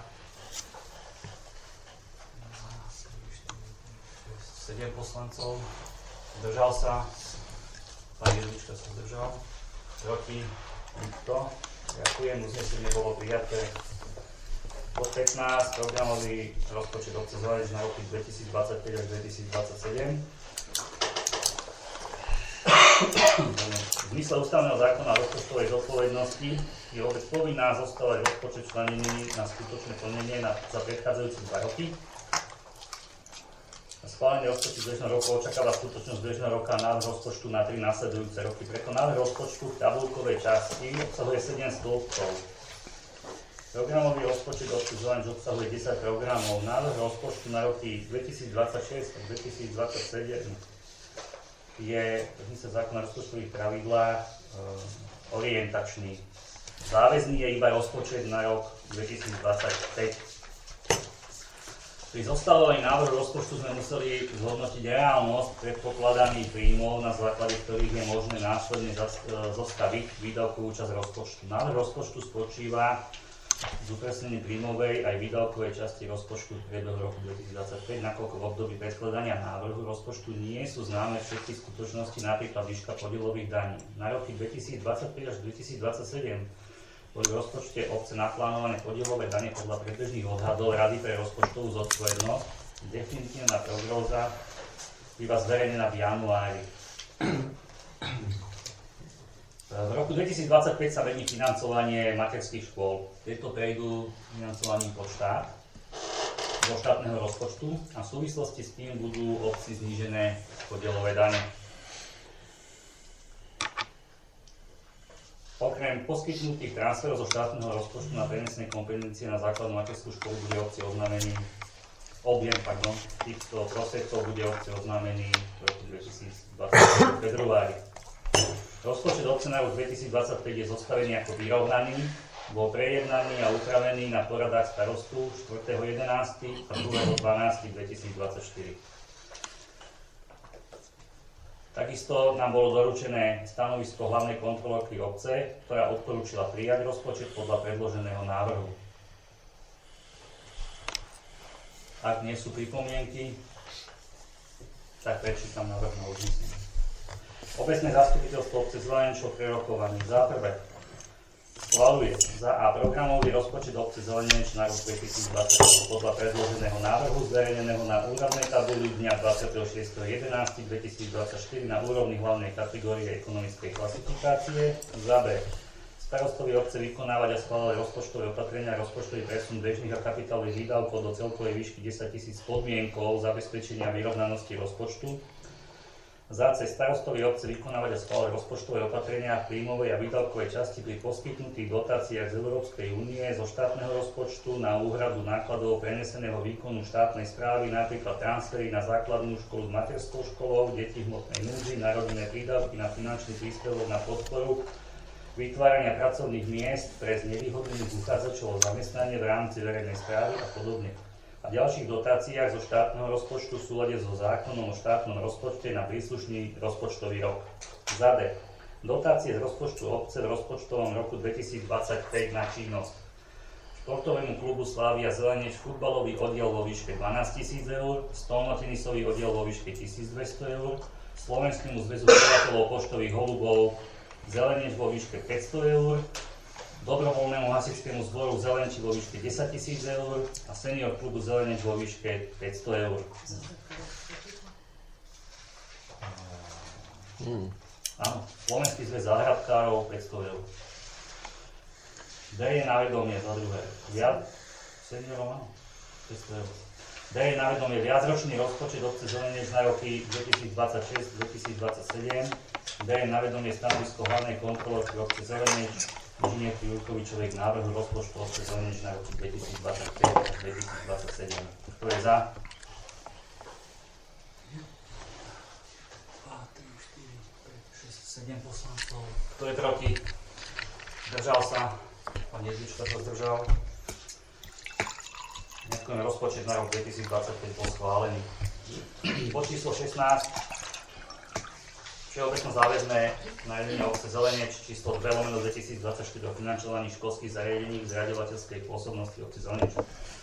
sedem poslancov. Zdržal sa? Pán Jedlička sa zdržal. Proti? Nikto. Ďakujem, uznesenie bolo prijaté. Bod pätnásť, programový rozpočet obce Zeleneč na roky dvetisícdvadsaťpäť až dvetisícdvadsaťsedem. V zmysle ústavného zákona o rozpočtovej zodpovednosti je obec povinná zostavať rozpočet členený na skutočné plnenie na, za predchádzajúce dva roky. Schválenie rozpočtu bežného roku očakáva skutočnosť bežného roka a návrh rozpočtu na tri nasledujúce roky. Preto návrh rozpočtu v tabuľkovej časti obsahuje sedem stĺpcov. Programový rozpočet obce Zeleneč obsahuje desať programov. Návrh rozpočtu na roky dvetisícdvadsaťšesť a dvetisícdvadsaťsedem je v zmysle zákona o rozpočtových pravidlách e, orientačný. Záväzný je iba rozpočet na rok dvetisícdvadsaťpäť. Pri zostavovaní návrhu rozpočtu sme museli zhodnotiť reálnosť predpokladaných príjmov, na základe ktorých je možné následne zostaviť výdavkovú časť rozpočtu. Návrh rozpočtu spočíva z upresnenia príjmovej aj výdavkovej časti rozpočtu v priebehu roku dvetisícdvadsaťpäť, nakoľko v období predkladania návrhu rozpočtu nie sú známe všetky skutočnosti, napríklad výška podielových daní. Na roky dvetisícdvadsaťpäť až dvetisícdvadsaťsedem boli v rozpočte obce naplánované podielové dane podľa predbežných odhadov Rady pre rozpočtovú zodpovednosť. Definitívna prognóza býva zverejnená v januári. V roku dvetisícdvadsaťpäť sa mení financovanie materských škôl. Tieto prejdú financovaním pod štát, do štátneho rozpočtu a v súvislosti s tým budú obci znížené podielové dane. Okrem poskytnutých transferov zo štátneho rozpočtu na prenesené kompetencie na základnú materskú školu bude obci oznámený objem, pardon, týchto prostriedkov bude obci oznámený v roku dvetisícdvadsaťpäť v februári. Rozpočet obce na rok dvetisícdvadsaťpäť je zostavený ako vyrovnaný, bol prejednaný a upravený na poradách starostu štvrtého jedenásteho a druhého dvanásteho dvetisícdvadsaťštyri. Takisto nám bolo doručené stanovisko hlavnej kontrolórky obce, ktorá odporúčila prijať rozpočet podľa predloženého návrhu. Ak nie sú pripomienky, tak prečítam návrh na uznesenie. Obecné zastupiteľstvo obce Zeleneč o prerokovaní. Za prvé, schvaľuje za A programový rozpočet obce Zeleneč na rok dvetisícdvadsať podľa predloženého návrhu zverejneného na úradnej tabuli dňa dvadsiateho šiesteho jedenásteho dvetisícdvadsaťštyri na úrovni hlavnej kategórie ekonomickej klasifikácie. Za B starostovi obce vykonávať a schvaľovať rozpočtové opatrenia a rozpočtový presun bežných a kapitálových výdavkov do celkovej výšky desaťtisíc podmienkou zabezpečenia vyrovnanosti rozpočtu. Za C starostovi obce vykonávať a schváľovať rozpočtové opatrenia v príjmovej a výdavkovej časti pri poskytnutých dotáciách z Európskej únie zo štátneho rozpočtu na úhradu nákladov preneseného výkonu štátnej správy, napríklad transfery na základnú školu s materskou školou, deti v hmotnej núdzi, na rodinné prídavky, na finančný príspevok na podporu vytvárania pracovných miest pre znevýhodnených uchádzačov o zamestnanie v rámci verejnej správy a podobne. A ďalších dotáciách zo štátneho rozpočtu v súlade so zákonom o štátnom rozpočte na príslušný rozpočtový rok. Za D. Dotácie z rozpočtu obce v rozpočtovom roku dvetisícdvadsaťpäť na činnosť športovému klubu Slavia Zeleneč futbalový oddiel vo výške dvanásťtisíc eur, stolnotenisový oddiel vo výške tisícdvesto eur, Slovenskému zväzu chovateľov poštových holubov Zeleneč vo výške päťsto eur, dobrovoľnému hasičskému zboru v Zelenči vo výške desaťtisíc eur a senior klubu Zeleneč vo výške päťsto eur. Hmm. Áno, Slovenský zväz záhradkárov päťsto eur. D je na vedomie za druhé. Viac seniorov, áno, päťsto eur. D je na vedomie viacročný rozpočet obce Zeleneč na roky dvetisícdvadsaťšesť dvetisícdvadsaťsedem. D je na vedomie stanovisko hlavnej kontrolórky obce Zeleneč inžinierky Jurkovičovej k návrhu rozpočtu obce Zeleneč na roky dvetisícdvadsaťpäť až dvetisícdvadsaťsedem. Kto je za? dva, tri, štyri, päť, šesť, sedem poslancov. Kto je proti? Zdržal sa? Pán Jedlička sa zdržal. Ďakujem, rozpočet na rok dvetisícdvadsaťpäť bol schválený. Bod číslo šestnásť. Všeobecno záväzné nariadenie obce Zeleneč číslo dva lomeno dvetisícdvadsaťštyri o financovaní školských zariadení v zriaďovateľskej pôsobnosti obce Zeleneč.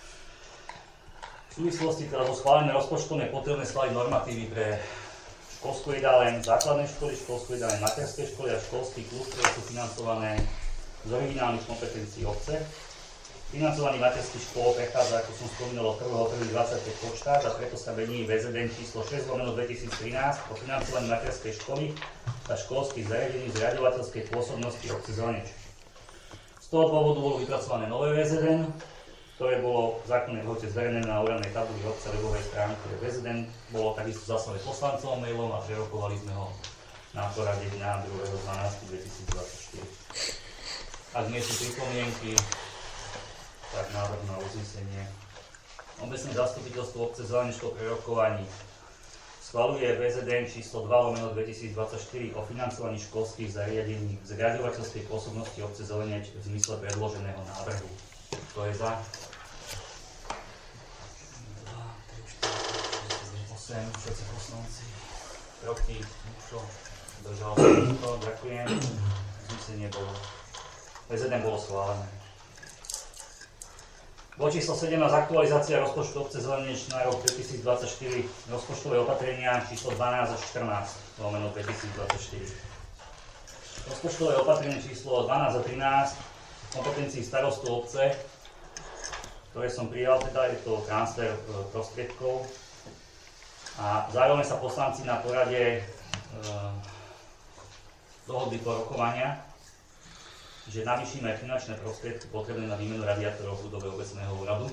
V súvislosti teda so schváleným rozpočtom je potrebné schváliť normatívy pre školskú jedáleň základnej školy, školskú jedáleň materskej školy a školský klub, ktoré sú financované z originálnych kompetencií obce. Financovaný materských škôl prechádza, ako som spomínal, od prvého prvého dvadsaťpäť pod štát a preto sa mení vé zet en číslo šesť lomeno dvetisíctrinásť o financovaní materskej školy a školských zariadení zriaďovateľskej pôsobnosti obce Zeleneč. Z toho dôvodu bolo vypracované nové vé zet en ktoré bolo v zákonnej lehote zverejnené na úradnej tabuli obce webovej stránke vé zet en, bolo takisto zaslané poslancom mailom a prerokovali sme ho na porade dňa druhého decembra dvetisícdvadsaťštyri. Ak nie sú pripomienky, tak návrh na uznesenie. Obecné zastupiteľstvo obce Zelenečko pri rokovaní schvaľuje vé zet en číslo dva lomeno dvetisícdvadsaťštyri o financovaní školských zariadení v zriaďovateľskej pôsobnosti obce Zeleneč v zmysle predloženého návrhu. Kto je za? dva, tri, štyri, osem, všetci poslanci. Proti, nikto. Držal sa nikto, ďakujem. Uznesenie bolo. vé zet en bolo schválené. Bod číslo sedemnásť, aktualizácia rozpočtu obce Zeleneč na rok dvetisícdvadsaťštyri, rozpočtové opatrenia číslo dvanásť až štrnásť lomeno dvetisícdvadsaťštyri. Rozpočtové opatrenie číslo dvanásť a trinásť kompetencií starostu obce, ktoré som prijal, teda je to transfer prostriedkov. A zároveň sa poslanci na porade e, dohodli po rokovania, že navýšime finančné prostriedky potrebné na výmenu radiátorov v budove obecného úradu.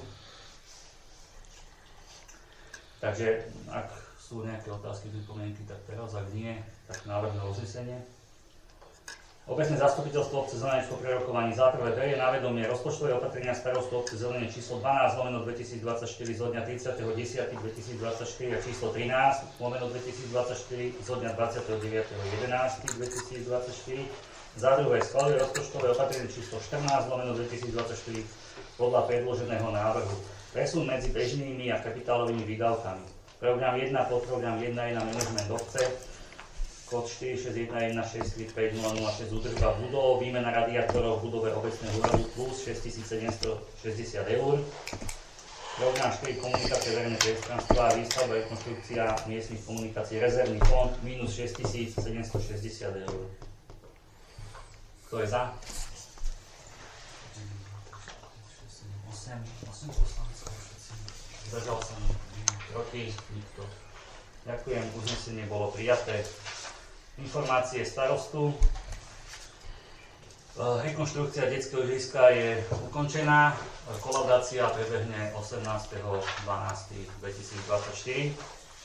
Takže ak sú nejaké otázky, pripomienky, tak teraz, ak nie, tak návrh na uznesenie. Obecné zastupiteľstvo obce Zeleneč po prerokovaní za prvé berie na vedomie rozpočtové opatrenia starostu obce Zeleneč číslo dvanásť lomeno dvetisícdvadsaťštyri zo dňa tridsiateho októbra dvetisícdvadsaťštyri a číslo trinásť lomeno dvetisícdvadsaťštyri zo dňa dvadsiateho deviateho jedenásteho dvetisícdvadsaťštyri. Za druhé schvaľuje rozpočtové opatrenie číslo štrnásť lomeno dvetisícdvadsaťštyri podľa predloženého návrhu. Presun medzi bežnými a kapitálovými výdavkami. Program jeden, podprogram jeden na management obce, kód štyri šesť jeden jeden šesť tri päť nula nula šesť údržba budov, výmena radiátorov v budove obecného úradu plus šesťtisícsedemstošesťdesiat eur. Program štyri komunikácie verejné priestranstva a výstavba rekonštrukcia miestnych komunikácií rezervný fond minus šesťtisícsedemstošesťdesiat eur. Kto je za? osem, osem poslancov, zdržal sa proti, nikto. Ďakujem, uznesenie bolo prijaté. Informácie starostu. Rekonštrukcia detského ihriska je ukončená. Kolaudácia prebehne osemnásteho decembra dvetisícdvadsaťštyri.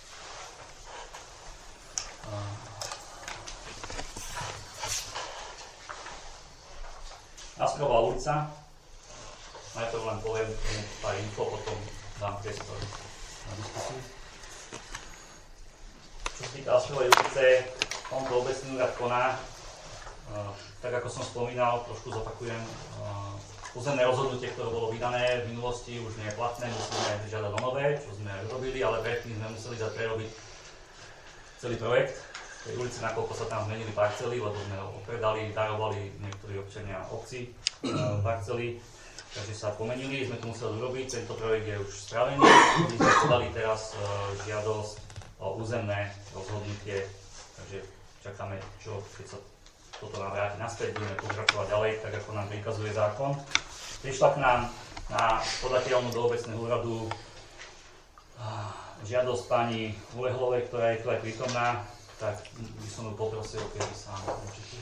Askrová ulica. Najprv len poviem pár info, potom dám priestor na diskusiu. Čo sa týka Askrovej ulice, tomto obecný úrad koná. Uh, tak ako som spomínal, trošku zopakujem, uh, územné rozhodnutie, ktoré bolo vydané v minulosti, už nie je platné, musíme žiadať o nové, čo sme urobili, ale predtým sme museli dať prerobiť celý projekt tej ulici, nakoľko sa tam zmenili parcely, lebo sme ho opredali, darovali niektorí občania obci uh, parcely, takže sa pomenili, sme to museli urobiť, tento projekt je už spravený, my sme podali teraz uh, žiadosť o územné rozhodnutie, takže čakáme, čo, keď sa toto nám vráti naspäť, budeme pokračovať ďalej, tak ako nám prikazuje zákon. Prišla k nám na podateľnú do obecného úradu žiadosť pani Ulehlovej, ktorá je tu aj prítomná, tak by som ju poprosil, keby sa určite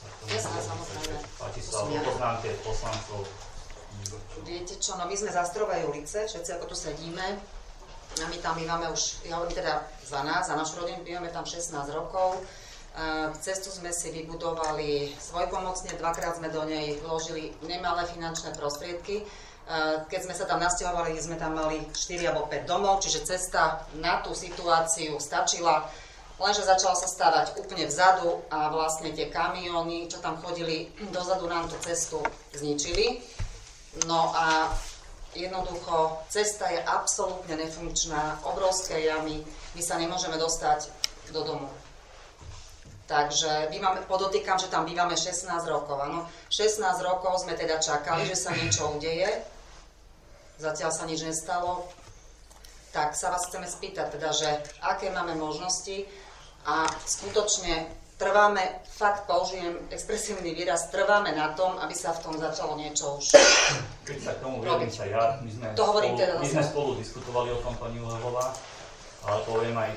páči sa o poznámke poslancov. Viete čo, no my sme z Astrovej ulice, všetci ako tu sedíme, a my tam bývame už, ja hovorím teda za nás, za našu rodinu, bývame tam šestnásť rokov. Cestu sme si vybudovali svojpomocne, dvakrát sme do nej vložili nemalé finančné prostriedky. Keď sme sa tam nasťahovali, sme tam mali štyri alebo päť domov, čiže cesta na tú situáciu stačila, lenže začala sa stavať úplne vzadu a vlastne tie kamióny, čo tam chodili dozadu, nám tú cestu zničili. No a jednoducho cesta je absolútne nefunkčná, obrovské jamy, my sa nemôžeme dostať do domu. Takže bývame, podotýkam, že tam bývame šestnásť rokov. Áno. šestnásť rokov sme teda čakali, že sa niečo udeje. Zatiaľ sa nič nestalo. Tak sa vás chceme spýtať, teda, že aké máme možnosti a skutočne trváme, fakt použijem expresívny výraz, trváme na tom, aby sa v tom začalo niečo už Keď sa k tomu vyjadrím sa ja, my sme, to spolu, teda my sme spolu diskutovali o tom, pani Ulehová, ale poviem aj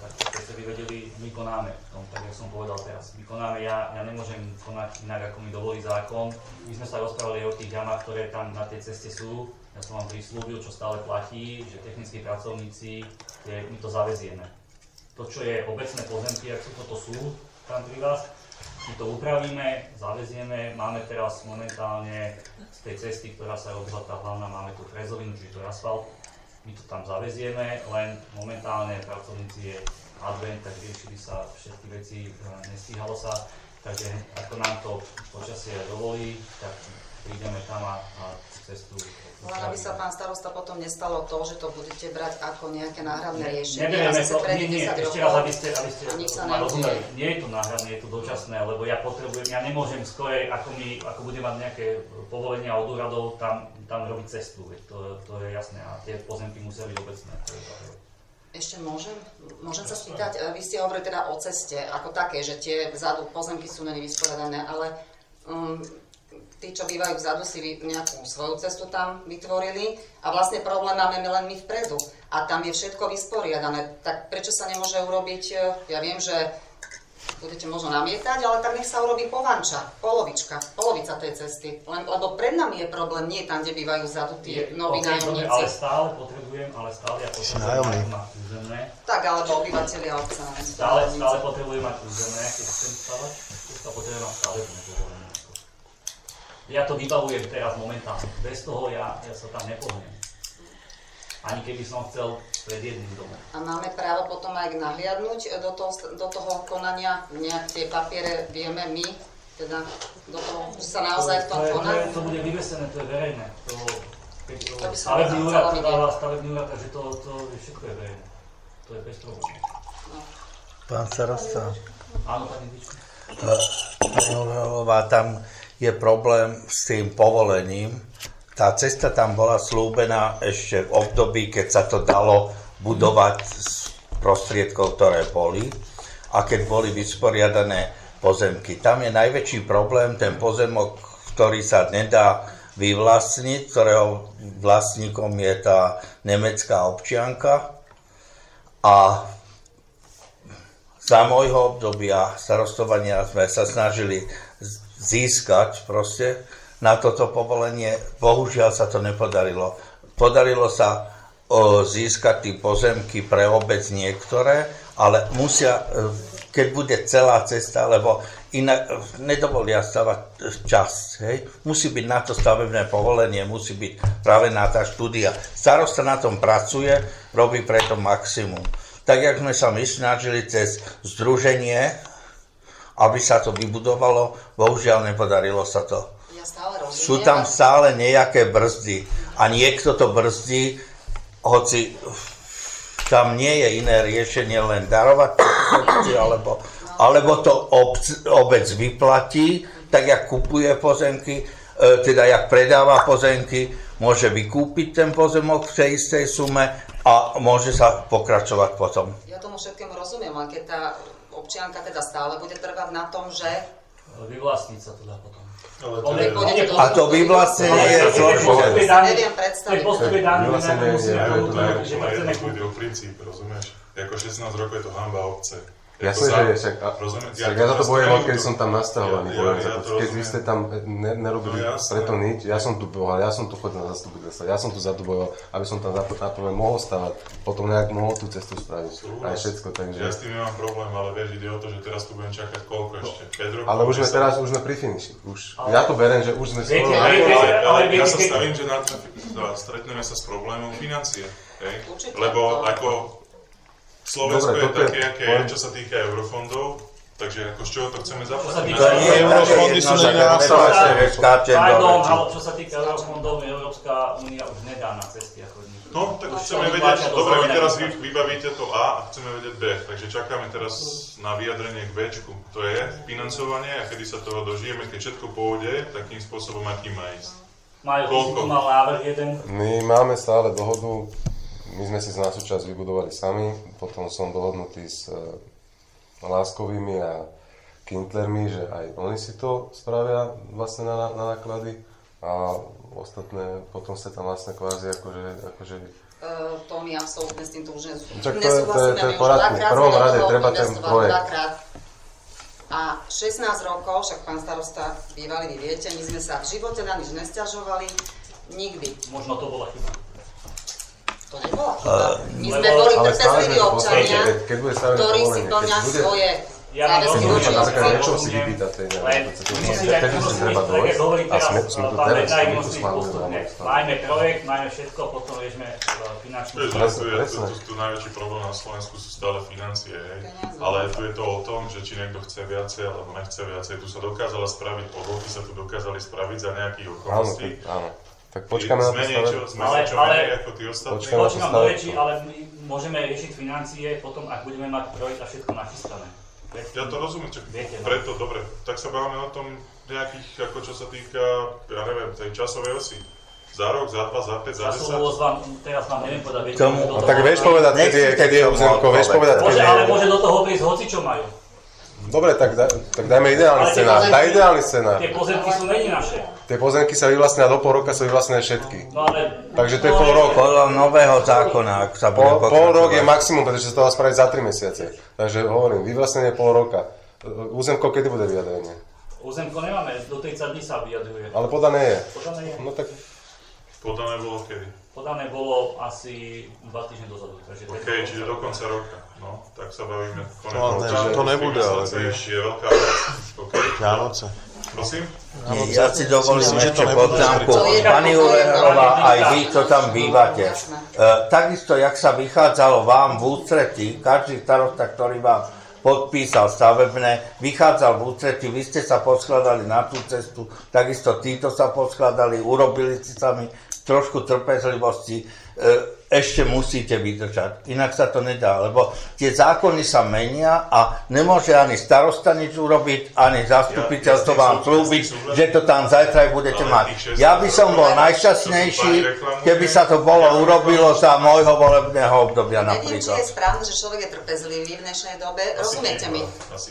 tak keď sa vy vedeli, my konáme, no, tak jak som povedal teraz, my konáme, ja, ja nemôžem konať inak, ako mi dovolí zákon. My sme sa rozprávali o tých jamách, ktoré tam na tej ceste sú, ja som vám prislúbil, čo stále platí, že technickí pracovníci, je, my to zavezieme. To, čo je obecné pozemky, ak sú toto sú tam pri vás, my to upravíme, zavezieme, máme teraz momentálne z tej cesty, ktorá sa robila tá hlavná, máme tu frezovinu, čiže to je asfalt, my to tam zavezieme, len momentálne pracovníci je advent, tak riešili sa všetky veci, nestíhalo sa, takže ako nám to počasie dovolí, tak prídeme tam a, a cestu. Len aby sa pán starosta potom nestalo to, že to budete brať ako nejaké náhradné riešenie. Neberieme to, nie, nie, ešte raz, aby ste, aby ste ma rozumeli, nie je to náhradné, je to dočasné, lebo ja potrebujem, ja nemôžem skôr, ako, my, ako budem mať nejaké povolenia od úradov, tam, tam robiť cestu, to, to je jasné a tie pozemky musia byť obecné. To je Ešte môžem? Môžem sa spýtať, vy ste hovorili teda o ceste ako také, že tie vzadu pozemky sú není vysporiadané, ale um, tí, čo bývajú vzadu, si nejakú svoju cestu tam vytvorili a vlastne problém máme len my vpredu a tam je všetko vysporiadané. Tak prečo sa nemôže urobiť, ja viem, že budete možno namietať, ale tak nech sa urobí povanča, polovička, polovica tej cesty. Len, lebo pred nami je problém, nie tam, kde bývajú vzadu tí noví nájomníci. Ale stále potrebujem, ale stále ja potrebujem mať územné. Tak, alebo obyvateľia obca. Stále, stále potrebujem mať územné, keď chcem stavať, keď potrebujem mať stále povolenie. Ja to vybavujem teraz momentálne. Bez toho ja, ja sa tam nepohnem. Ani keby som chcel pred jedným domom. A máme právo potom aj nahliadnúť do toho, do toho konania? Nejak tie papiere vieme my, teda do toho, že sa naozaj v tom koná? To, to, to bude vyvesené, to je verejné. To, keď to, to by som stavebný úrad, chcela vidieť. stavebný úrad, takže to, to všetko je verejné. To je bez problémov. No. Pán starosta. Áno, pani Dičko. Tam je problém s tým povolením. Tá cesta tam bola slúbená ešte v období, keď sa to dalo budovať z prostriedkov, ktoré boli a keď boli vysporiadané pozemky. Tam je najväčší problém ten pozemok, ktorý sa nedá vyvlastniť, ktorého vlastníkom je tá nemecká občianka a za môjho obdobia starostovania sme sa snažili získať proste na toto povolenie. Bohužiaľ sa to nepodarilo. Podarilo sa o, získať tie pozemky pre obec niektoré, ale musia, keď bude celá cesta, lebo inak nedovolia stavať časť. Hej? Musí byť na to stavebné povolenie, musí byť pravená tá štúdia. Starosta na tom pracuje, robí preto maximum. Tak, jak sme sa my snažili cez združenie, aby sa to vybudovalo, bohužiaľ nepodarilo sa to. Ja stále rozumiem. Sú tam stále nejaké brzdy a niekto to brzdí, hoci tam nie je iné riešenie len darovať pozemky, alebo, alebo to obec, obec vyplatí, tak jak kupuje pozemky, teda jak predáva pozemky, môže vykúpiť ten pozemok v tej istej sume a môže sa pokračovať potom. Ja tomu všetkému rozumiem, len keď tá občianka teda stále bude trvať na tom, že... Vyvlastniť sa to dá potom. A to vyvlastnenie je zložité. Neviem predstaviť. Vyvlastnenie je to najlepšie o princíp, rozumieš? Jako šestnásť rokov je to hanba obce. Jasné, že je, však, a, však ja za to bojujem, keď som tam nastahovaný, ja, ja, ja keď vy ste tam ne, nerobili no, preto nič, ja som tu bojoval, ja som tu chodil na zastupiteľstvo, ja som tu za to bojoval, aby som tam naprvé mohol stavať, potom nejak mohol tú cestu spraviť, aj všetko, takže... Ja s tým nemám problém, ale vieš, ide o to, že teraz tu budem čakať koľko ešte, päť rokov? Ale už sme sa... teraz, už sme pri finiši, už, ale... ja to beriem, že už sme skoro... Ale, ale, ale ja sa stavím, že na, stretneme sa s problémom financie, hej? Lebo ako... Slovensko Dobre, je také, aké je, čo sa týka eurofondov, takže ako z čoho to chceme zaplatiť? Eurofondy sú nenásadné. Pardon, ale čo sa týka eurofondov, Európska únia už nedá na cesty a chodníky. No, tak chceme vedieť, dobre, vy teraz vybavíte to A a chceme vedieť B, takže čakáme teraz na vyjadrenie k Bčku. To je financovanie a kedy sa toho dožijeme, keď všetko pôjde, takým spôsobom, aký má ísť. Majú, ty si tu mal návrh jeden? My máme stále dohodu. My sme si z nás čas vybudovali sami, potom som dohodnutý s e, Láskovými a Kintlermi, že aj oni si to spravia vlastne na, na náklady a ostatné potom sa tam vlastne kvázi akože, akože to my absolútne s týmto už nesúhlasíme. To je v poradku. V prvom rade treba ten projekt. A šestnásť rokov, však pán starosta bývalý, vy viete, my sme sa v živote na nič nesťažovali, nikdy. Možno to bola chyba. To nebola chyba. My sme boli trpezliví občania, ktorí si plňa svoje Ja vám rozumiem, že na základe niečoho si vypýtať tej neviem. Vtedy si treba dojsť a sme tu teraz, my tu schválujeme. Máme projekt, máme všetko, potom vieme finančnú správu. Tu najväčší problém na Slovensku sú stále financie, ale tu je to o tom, že či niekto chce viacej alebo nechce viacej. Tu sa dokázala spraviť, podloky sa tu dokázali spraviť za nejakých okolností. Áno, tak počkáme na to stavať. Sme niečo menej ako tí ostatní. Počkám do reči, ale my môžeme riešiť financie potom, ak budeme mať projekt a všetko nachystané. Ja to rozumiem, čak preto, dobre, tak sa bavíme o tom nejakých, ako čo sa týka, ja neviem, tej časovej osy. Za rok, za dva, za päť, za desať. Časovú os vám, teraz vám neviem povedať, viete, no, tak vieš povedať, kedy je územko, vieš povedať, kedy je... Ale môže do toho prísť hoci, čo majú. Dobre, tak, da, tak dajme ideálny scenár. Daj ideálny scenár. Tie pozemky sú není naše. Tie pozemky sa vyvlastnia do pol roka, sú vyvlastnené všetky. No ale... Takže to je pol rok. Podľa nového zákona, ak sa bude pokračovať. Pol rok je maximum, pretože sa to dá spraviť za tri mesiace. Takže hovorím, vyvlastnenie pol roka. Územko kedy bude vyjadrenie? Územko nemáme, do tridsať dní sa vyjadruje. Ale podané je. Podané je. No tak... Podané bolo kedy? Podané bolo asi dva týždne dozadu. OK, čiže do konca roka. No, tak sa bavíme. No, ne, to nebude, ale vieš. Je veľká vec. OK. Vianoce. Prosím? Ja si dovolím ešte poznámku. Pani Ulerová, aj vy, čo tam bývate. Uh, takisto, jak sa vychádzalo vám v ústretí, každý starosta, ktorý vám podpísal stavebné, vychádzal v ústretí, vy ste sa poskladali na tú cestu, takisto títo sa poskladali, urobili si sami trošku trpezlivosti, ešte musíte vydržať. Inak sa to nedá, lebo tie zákony sa menia a nemôže ani starosta nič urobiť, ani zastupiteľ to vám slúbiť, že to tam zajtra budete mať. Ja by som bol najšťastnejší, keby sa to bolo urobilo za môjho volebného obdobia napríklad. Neviem, či je správne, že človek je trpezlivý v dnešnej dobe. Rozumiete mi?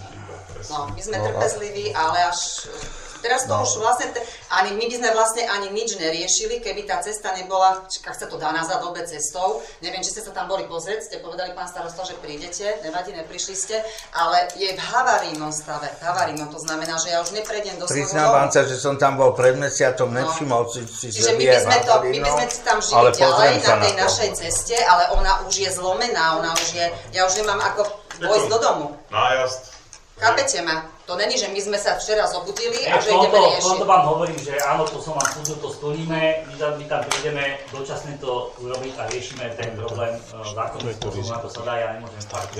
No, my sme trpezliví, ale až... Teraz to no. už vlastne, ani my by sme vlastne ani nič neriešili, keby tá cesta nebola, ak sa to dá nazvať obe cestou. Neviem, či ste sa tam boli pozrieť, ste povedali pán starosta, že prídete, nevadí, neprišli ste, ale je v havarijnom stave, v havarijnom, to znamená, že ja už neprejdem do svojho domu. Priznávam sa, že som tam bol pred mesiacom, nevšimol si, si že my by sme to, my by sme tam žili ďalej na tej na našej ceste, ale ona už je zlomená, ona už je, ja už nemám ako vojsť do domu. Nájazd. Chápete ma? To není, že my sme sa včera zobudili a ja, že ideme riešiť. V tomto vám hovorím, že áno, to som vám slúbil, to splníme, my tam, my tam prídeme dočasne to urobiť a riešime ten problém zákonným spôsobom, ako sa dá, ja nemôžem fakt.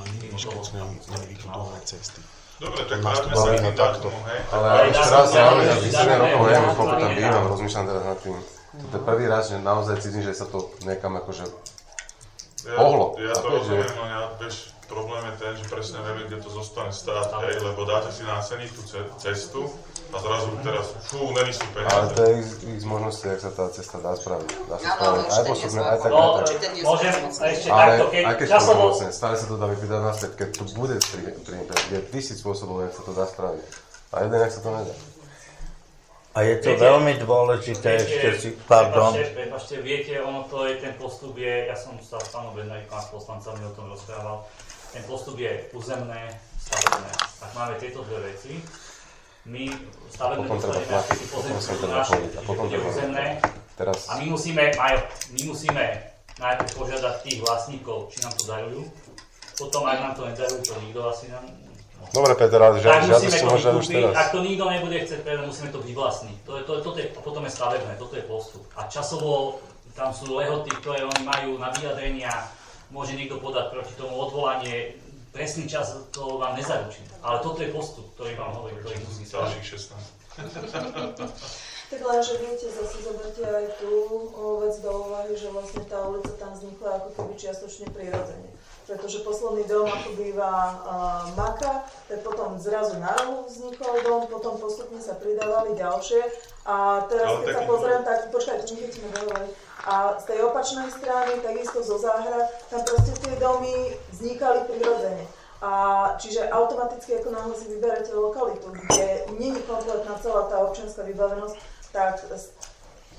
Dobre, tak vráťme sa k tým dátumom, hej? Ale ešte raz, máme za desať rokov, ja mi koľko tam bývam, rozmýšľam teraz nad tým. To je prvý raz, že naozaj cítim, že sa to niekam akože pohlo. Ja to rozumiem, no ja, vieš, problém je ten, že presne neviem, kde to zostane stáť, hej, lebo dáte si náceniť tú cestu a zrazu teraz, fú, není sú peniaze. Ale to je ich z možnosti, jak sa tá cesta dá spraviť. Dá sa spraviť aj posúdne, aj tak, aj tak. Môžem ešte ale takto, keď aj keď časovo... pomocné, stále sa to dá vypýtať naspäť, keď tu bude príjemné, je tisíc spôsobov, jak sa to dá spraviť. A jeden, jak sa to nedá. A je to viete, veľmi dôležité, ešte si, pardon. Prepačte, prepačte, viete, ono to je, ten postup je, ja som sa s pánom Bednajkom a s poslancami o tom rozprával, ten postup je územné, stavebné. Tak máme tieto dve veci. My stavebné dostaneme všetky pozemky naše, čiže bude územné. A my musíme, my musíme najprv požiadať tých vlastníkov, či nám to dajú. Potom, ak nám to nedajú, to nikto asi nám... Dobre, Peter, ale žiadosť si môže už teraz. Ak to nikto nebude chcieť, musíme to vyvlastniť. To je, to, toto je, potom je stavebné, toto je postup. A časovo tam sú lehoty, ktoré oni majú na vyjadrenia. Môže niekto podať proti tomu odvolanie, presný čas to vám nezaručí. Ale toto je postup, ktorý vám hovorí, ktorý musí sa. Ďalších šestnásť. Tak len, že viete, zase zoberte aj tú vec do úvahy, že vlastne tá ulica tam vznikla ako keby čiastočne prirodzene. Pretože posledný dom, ako býva uh, Maka, tak potom zrazu na rohu vznikol dom, potom postupne sa pridávali ďalšie. A teraz, keď sa pozriem, tak počkajte, nechajte ma dovolať. A z tej opačnej strany, takisto zo záhrad, tam proste tie domy vznikali prirodzene. A čiže automaticky, ako náhle si vyberete lokalitu, kde nie je kompletná celá tá občianska vybavenosť, tak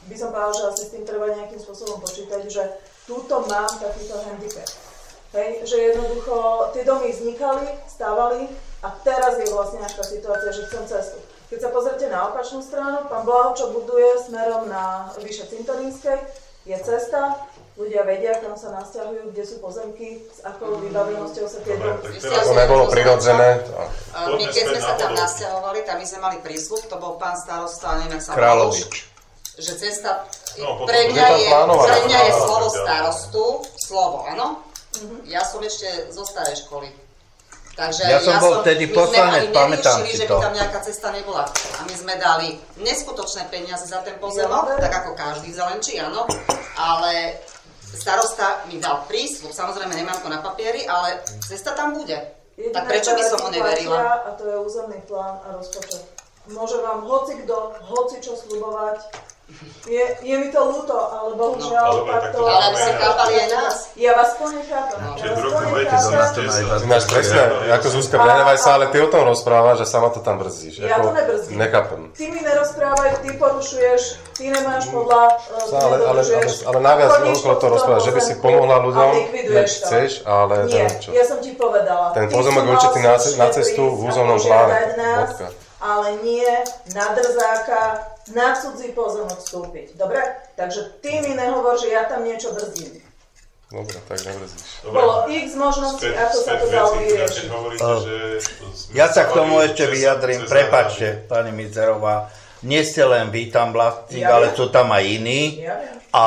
by som povedala, že asi s tým treba nejakým spôsobom počítať, že túto mám takýto handicap. Hej, že jednoducho tie domy vznikali, stávali a teraz je vlastne nejaká situácia, že chcem cestu. Keď sa pozrite na opačnú stranu, pán Blaho, čo buduje smerom na vyše Cintorínskej, je cesta, ľudia vedia, kam sa nasťahujú, kde sú pozemky, s akou vybavenosťou sa tie domy. To nebolo prirodzené. My keď sme sa tam nasťahovali, tam my sme mali prísľub, to bol pán starosta, neviem, ak sa Kráľovič. Že cesta, no, pre mňa je, pre mňa je slovo starostu, slovo, áno? Uh-huh. Ja som ešte zo starej školy. Takže ja som ja bol vtedy poslanec, pamätám si že to. by tam nejaká cesta nebola. A my sme dali neskutočné peniaze za ten pozemok, tak ako každý zelenčí, áno. Ale starosta mi dal prísľub, samozrejme nemám to na papieri, ale cesta tam bude. Jediné, tak prečo by som mu neverila? A to je územný plán a rozpočet. Môže vám hoci kto, hoci čo sľubovať. Je, je mi to ľúto, ale bohužiaľ no, takto... Ale by ste chápali aj nás. Ja vás plne chápem. No, ja vás plne chápem. Ináč presne, ako Zuzka, nenevaj sa, ale ty o tom rozprávaš a sama to tam brzdíš. Ja to nebrzdím. Nechápem. Ty mi nerozprávaj, ty porušuješ, ty nemáš podľa... Uh, ale, ale, ale, ale naviac okolo toho rozprávaš, že by si pomohla ľuďom, nechceš, ale... Nie, ja som ti povedala. Ten pozemok určitý na cestu v územnom pláne. Ale nie na drzáka, na cudzí pozemok vstúpiť. Dobre? Takže ty mi nehovor, že ja tam niečo brzdím. Dobre, tak nebrzdíš. Bolo x možností, ako sa to dalo vyriešiť. Ja sa k tomu ešte vyjadrím. Prepáčte, pani Mizerová, nie ste len vy tam vlastník, ja ale sú tam aj iní. Ja a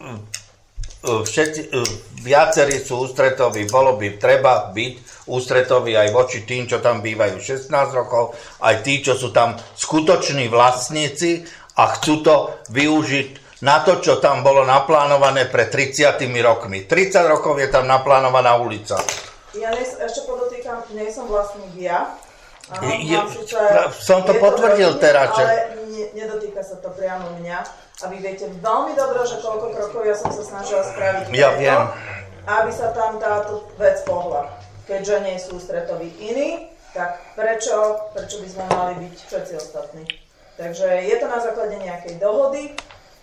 všetci, viacerí sú ústretoví, bolo by treba byť ústretoví aj voči tým, čo tam bývajú šestnásť rokov, aj tí, čo sú tam skutoční vlastníci a chcú to využiť na to, čo tam bolo naplánované pred tridsiatimi rokmi. tridsať rokov je tam naplánovaná ulica. Ja nes, ešte podotýkam, nie som vlastník ja. Áno, je, síce, som to potvrdil rodine, teraz. Ale ne, nedotýka sa to priamo mňa. A vy viete veľmi dobre, že koľko krokov ja som sa snažila spraviť. Ja preto, viem. Aby sa tam táto vec pohla. Keďže nie sú ústretoví iní, tak prečo, prečo by sme mali byť všetci ostatní? Takže je to na základe nejakej dohody.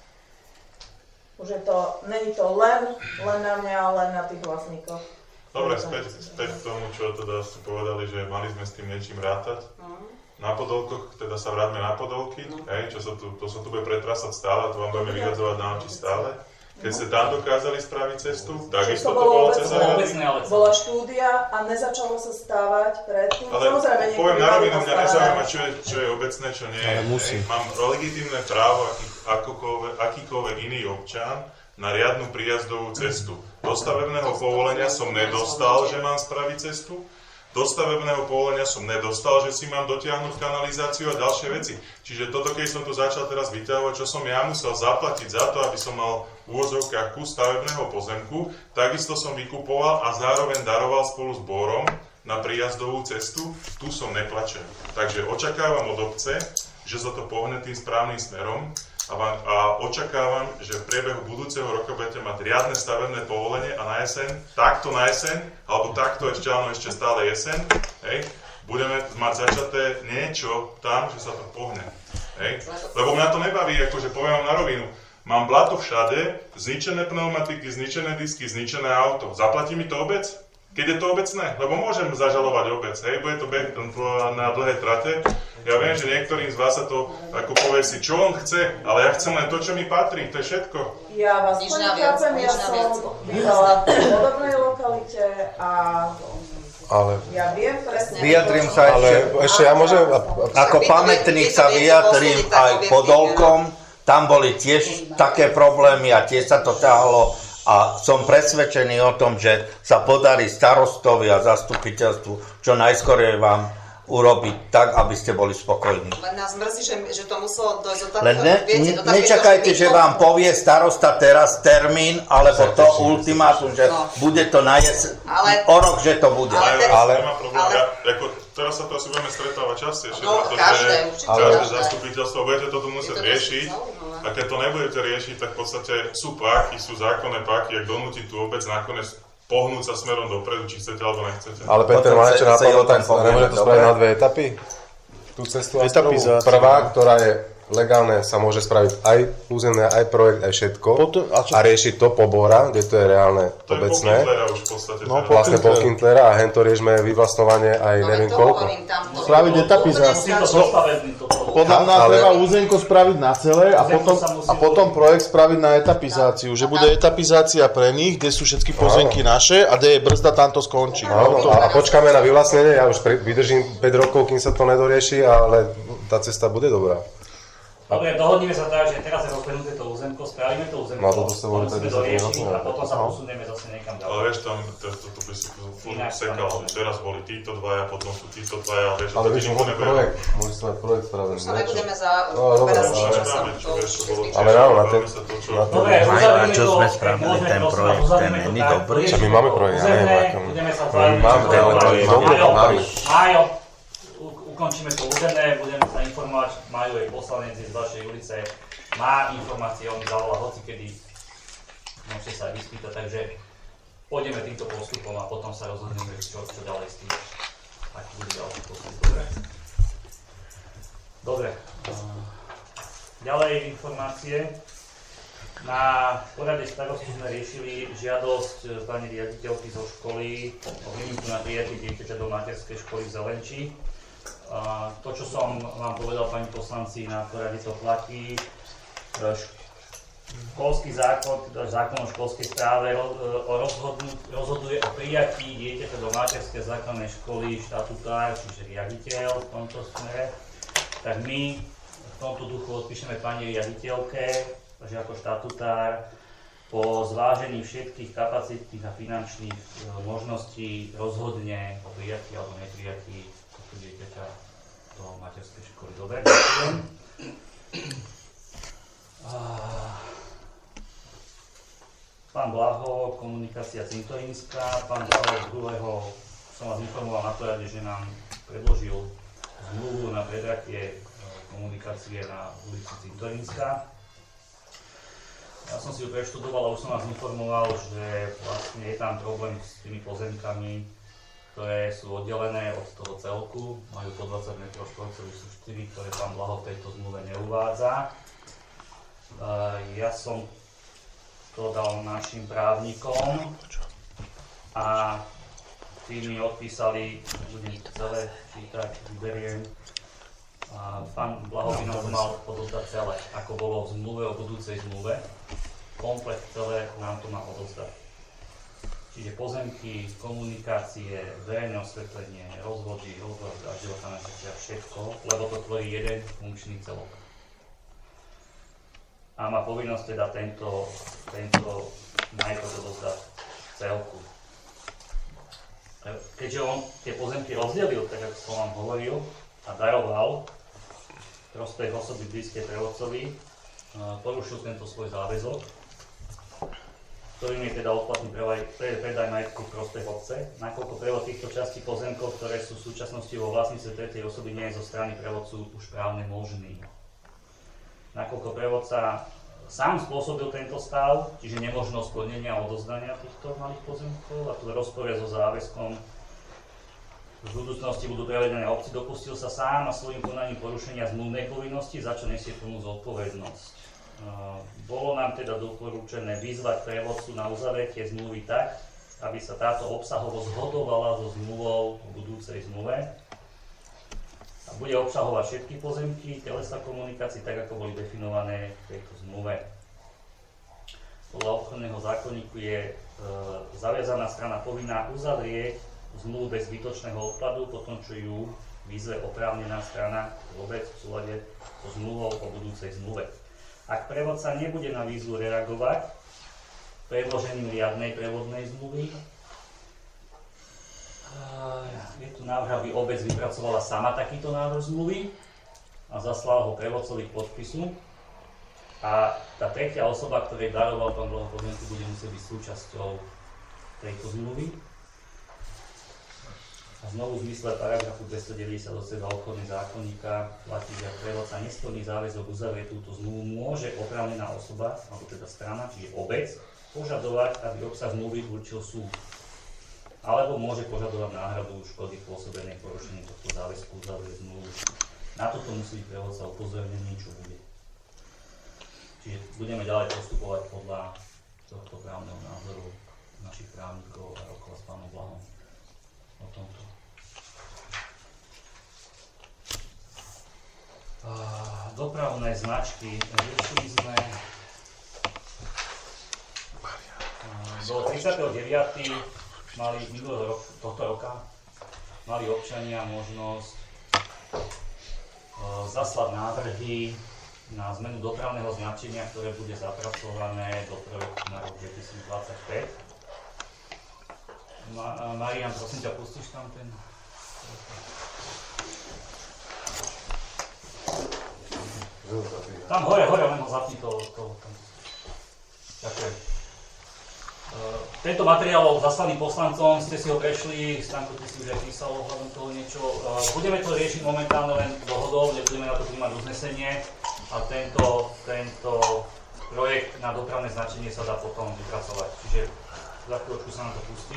Už je to, není to len, len na mňa, len na tých vlastníkoch. Dobre, späť, späť k tomu, čo teda ste povedali, že mali sme s tým niečím rátať. Na Podolkoch, teda sa vráťme na Podolky, hej, čo sa tu, to sa tu bude pretrasať stále, to vám budeme vyhadzovať na oči stále. Keď ste tam dokázali spraviť cestu, takisto to bolo cez záhrady. Bola štúdia a nezačalo sa stávať predtým. Ale poviem na rovinu, mňa nezaujíma, čo je, čo je obecné, čo nie je. Mám legitímne právo, akýkoľvek, akýkoľvek iný občan, na riadnu príjazdovú cestu. Do stavebného povolenia som nedostal, že mám spraviť cestu. Do stavebného povolenia som nedostal, že si mám dotiahnuť kanalizáciu a ďalšie veci. Čiže toto, keď som to začal teraz vyťahovať, čo som ja musel zaplatiť za to, aby som mal v úvodzovkách kus stavebného pozemku, takisto som vykupoval a zároveň daroval spolu s Borom na príjazdovú cestu, tu som neplačen. Takže očakávam od obce, že sa to pohne tým správnym smerom, A, vám, a očakávam, že v priebehu budúceho roka budete mať riadne stavebné povolenie a na jeseň, takto na jeseň, alebo takto ešte, áno, ešte stále jeseň, hej, budeme mať začaté niečo tam, že sa to pohne. Hej. Lebo mňa to nebaví, akože poviem vám na rovinu, mám blato všade, zničené pneumatiky, zničené disky, zničené auto. Zaplatí mi to obec? Keď je to obecné? Lebo môžem zažalovať obec, hej, bude to beh na dlhé trate. Ja viem, že niektorým z vás sa to, ako povie si, čo on chce, ale ja chcem len to, čo mi patrí, to je všetko. Ja vás plne chápem, ja som bývala v podobnej lokalite a ale ja viem presne... Vyjadrím sa ale ešte ja môžem... Ako pamätník sa vyjadrím aj Podolkom, tam boli tiež také problémy a tiež sa to ťahalo a som presvedčený o tom, že sa podarí starostovi a zastupiteľstvu čo najskôr vám urobiť tak, aby ste boli spokojní. Len nás mrzí, že, že to muselo dojsť do takého... Len ne, viete, do nečakajte, že vám povie starosta teraz termín, alebo to ultimátum, že no. bude to na jes... ale, o rok, že to bude. Ale, ale, nemá problém. Ale, ja, ako, teraz sa to asi budeme stretávať častejšie, no, pretože každé, určite, každé každé zastupiteľstvo budete toto musieť riešiť. A keď to nebudete riešiť, tak v podstate sú páky, sú zákonné páky, ak donútiť tú obec nakoniec pohnúť sa smerom dopredu, či chcete alebo nechcete. Ale Peter, má niečo napadlo, tak nemôže to spraviť na dve etapy? Tú cestu Astorovú. Prvá, ktorá je legálne sa môže spraviť aj územné, aj projekt, aj všetko Potom, a, čo... a riešiť to pobora, kde to je reálne to obecné. To je po Kindlera už v podstate. No, vlastne po Kindlera a hento riešme vyvlastnovanie aj no, neviem koľko. Spraviť etapizáciu. Podľa mňa ale... treba úzenko spraviť na celé a potom, a potom projekt spraviť na etapizáciu. Že bude etapizácia pre nich, kde sú všetky pozemky naše a kde je brzda, tam to skončí. No, no, a počkáme na vyvlastnenie, ja už vydržím päť rokov, kým sa to nedorieši, ale tá cesta bude dobrá. Dobre, dohodníme sa tak, že teraz je rozbenuté to územko, spravíme to územko, no, to musíme doriešiť a potom sa posunieme zase niekam ďalej. Ale vieš, tam toto by si furt sekal, teraz boli títo dvaja, potom sú títo dvaja, vieš, ale vieš, môže projekt, môže sa mať projekt spravený. Už sa nebudeme za... No, dobre, ale ráno na ten... Dobre, uzavíme to, môžeme ten projekt, ten není dobrý. Čo my máme projekt, ja neviem, akom... Budeme sa vzájomne... Máme, dobre, máme. Májo, ukončíme to územné, budeme sa informovať, majú aj poslanec z vašej ulice, má informácie, on mi zavolá hocikedy, môžete sa aj vyspýtať, takže pôjdeme týmto postupom a potom sa rozhodneme, čo, čo ďalej s tým, aký bude ďalší postup. Dobre? Dobre. Ďalej informácie. Na porade starosti sme riešili žiadosť pani riaditeľky zo školy o výnimku na prijatie dieťaťa do materskej školy v Zelenči. Uh, to, čo som vám povedal, pani poslanci, na porade to platí. Školský zákon, teda zákon o školskej správe rozhoduje o prijatí dieťaťa do materskej základnej školy štatutár, čiže riaditeľ v tomto smere. Tak my v tomto duchu odpíšeme pani riaditeľke, že ako štatutár po zvážení všetkých kapacitných a finančných možností rozhodne o prijatí alebo neprijatí dieťaťa do materskej školy. Dobre, ďakujem. Pán Blaho, komunikácia Cintorínska. Pán Blaho, druhého som vás informoval na porade, že nám predložil zmluvu na predratie komunikácie na ulici Cintorínska. Ja som si ju preštudoval a už som vás informoval, že vlastne je tam problém s tými pozemkami, ktoré sú oddelené od toho celku, majú po dvadsať metrov štvorcových, sú štyri, ktoré pán Blaho v tejto zmluve neuvádza. Ja som to dal našim právnikom a tí mi odpísali, budem celé čítať, vyberiem. Pán Blaho by nám mal odozdať celé, ako bolo v zmluve o budúcej zmluve. Komplet celé nám to má odozdať. Čiže pozemky, komunikácie, verejné osvetlenie, rozvody, rozvod a životná všetko, lebo to tvorí jeden funkčný celok. A má povinnosť teda tento, tento najprv odozdať celku. Keďže on tie pozemky rozdelil, tak ako som vám hovoril, a daroval prospech osoby blízkej prevodcovi, porušil tento svoj záväzok, ktorým je teda odplatný predaj majetku v prospech obce, nakoľko prevod týchto častí pozemkov, ktoré sú v súčasnosti vo vlastníctve tretej osoby, nie je zo strany prevodcu už právne možný. Nakoľko prevodca sám spôsobil tento stav, čiže nemožnosť splnenia a odozdania týchto malých pozemkov, a to v rozpore so záväzkom v budúcnosti budú prevedené obci, dopustil sa sám a svojím konaním porušenia zmluvnej povinnosti, za čo nesie tomu zodpovednosť. Uh, bolo nám teda doporučené vyzvať prevodcu na uzavretie zmluvy tak, aby sa táto obsahovo zhodovala so zmluvou o budúcej zmluve a bude obsahovať všetky pozemky, telesa komunikácií, tak ako boli definované v tejto zmluve. Podľa obchodného zákonníku je uh, zaviazaná strana povinná uzavrieť zmluvu bez zbytočného odkladu, potom čo ju vyzve oprávnená strana vôbec v súlade so zmluvou o budúcej zmluve. Ak prevodca nebude na výzvu reagovať predložením riadnej prevodnej zmluvy, je tu návrh, aby obec vypracovala sama takýto návrh zmluvy a zaslala ho prevodcovi k podpisu. A tá tretia osoba, ktorej daroval pán Blaho pozemky, bude musieť byť súčasťou tejto zmluvy. A znovu v zmysle paragrafu dvestodeväťdesiatosem obchodného zákonníka platí, že ak prevodca nesplní záväzok uzavrieť túto zmluvu, môže oprávnená osoba, alebo teda strana, čiže obec, požadovať, aby obsah zmluvy určil súd. Alebo môže požadovať náhradu škody spôsobenej porušením tohto záväzku uzavrieť zmluvu. Na toto musí byť prevodca upozornený, čo bude. Čiže budeme ďalej postupovať podľa tohto právneho názoru našich právnikov a rokovať s pánom Blahom o tomto. Dopravné značky. Riešili sme do tridsiateho deviateho mali minulého rok, tohto roka mali občania možnosť zaslať návrhy na zmenu dopravného značenia, ktoré bude zapracované do projektu na rok dvetisícdvadsaťpäť. Ma, Marian, prosím ťa, pustíš tam ten... Tam hore, hore, len ho zapni to... to tam. Ďakujem. Uh, tento materiál bol zaslaný poslancom, ste si ho prešli, Stanko, ty si už aj písal ohľadom toho niečo. Uh, budeme to riešiť momentálne len dohodou, nebudeme na to príjmať uznesenie a tento, tento projekt na dopravné značenie sa dá potom vypracovať. Čiže za chvíľočku sa nám to pustí.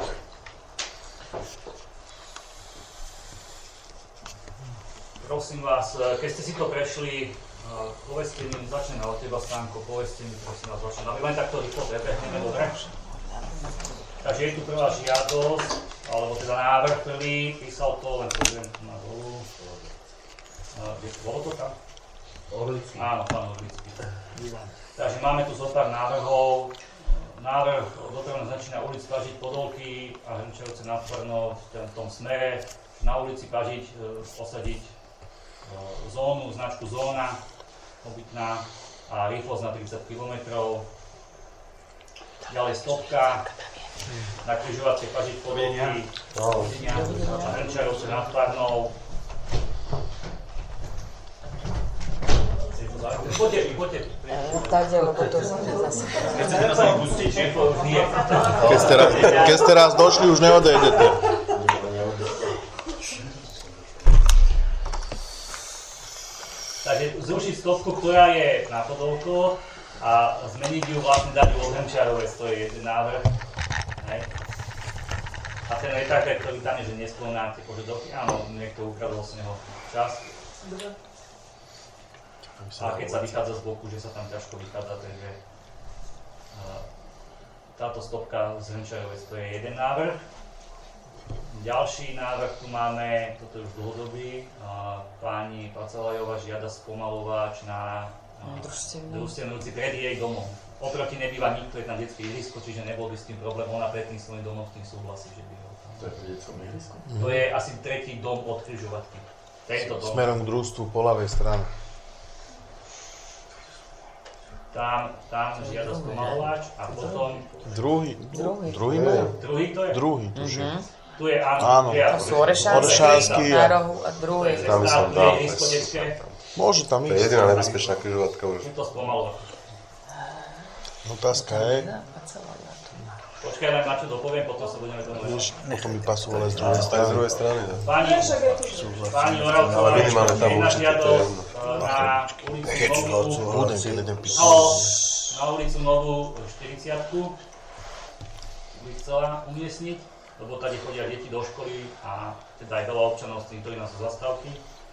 Prosím vás, keď ste si to prešli, Uh, povedzte mi, začneme od teba, Stanko, povedzte mi, prosím vás, začneme, aby len takto rýchlo prebehneme, dobre? Takže je tu prvá žiadosť, alebo teda návrh prvý, písal to, len pozriem na dolu. Uh, bolo to tam? Orlický. Áno, pán Orlický. Takže máme tu zo pár návrhov. Návrh dopravného značenia ulic Pažiť Podolky a Hrnčerovce nad Tvrnou v tom smere. Na ulici Pažiť uh, osadiť uh, zónu, značku zóna obytná a rýchlosť na tridsať kilometrov. Ďalej stopka na križovatke Pažiť Podolky, Hrnčerovce nad Tvrnou. Poďte, poďte. Tade, lebo to sme zase. Keď ste teraz ani pustiť, že to už nie. Keď ste raz došli, už neodejdete. Takže zrušiť stopku, ktorá je na Podolko a zmeniť ju vlastne dať ju od Hrnčiarovec, to je jeden návrh. Hej. A ten letáker, ktorý tam je, že nesplňá tie požiadavky, áno, niekto ukradol z neho čas. A keď sa vychádza z boku, že sa tam ťažko vychádza, takže táto stopka z Hrnčiarovec, to je jeden návrh. Ďalší návrh tu máme, toto je už dlhodobý, pani Pacalajová žiada spomalovač na družstevnej ulici pred jej domom. Oproti nebýva nikto, je tam detské ihrisko, čiže nebol by s tým problém, ona pred tým svojím domom s tým súhlasí, že by ho tam. To je pri detskom ihrisku? To je asi tretí dom od križovatky. Tento dom. Smerom k družstvu po ľavej strane. Tam, tam žiada spomalovač a potom... Druhý, druhý, druhý majú? Druhý to je? Druhý, tuším. Mm-hmm. Tu je áno, áno. To sú Orešanský na rohu a druhý. Tam by som dal. Môže tam ísť. To je jediná nebezpečná križovatka už. Je to spomalovač. Otázka je... Počkaj, len na čo dopoviem, potom sa budeme tomu venovať. Potom by pasovalo aj z druhej strany. Z druhej strany, da. Pani, pani Oravcová, jedna žiadosť na ulicu Novú, na ulicu Novú štyridsiatku by chcela umiestniť, lebo tady chodia deti do školy a teda aj veľa občanov z Cintorína sú zastávky.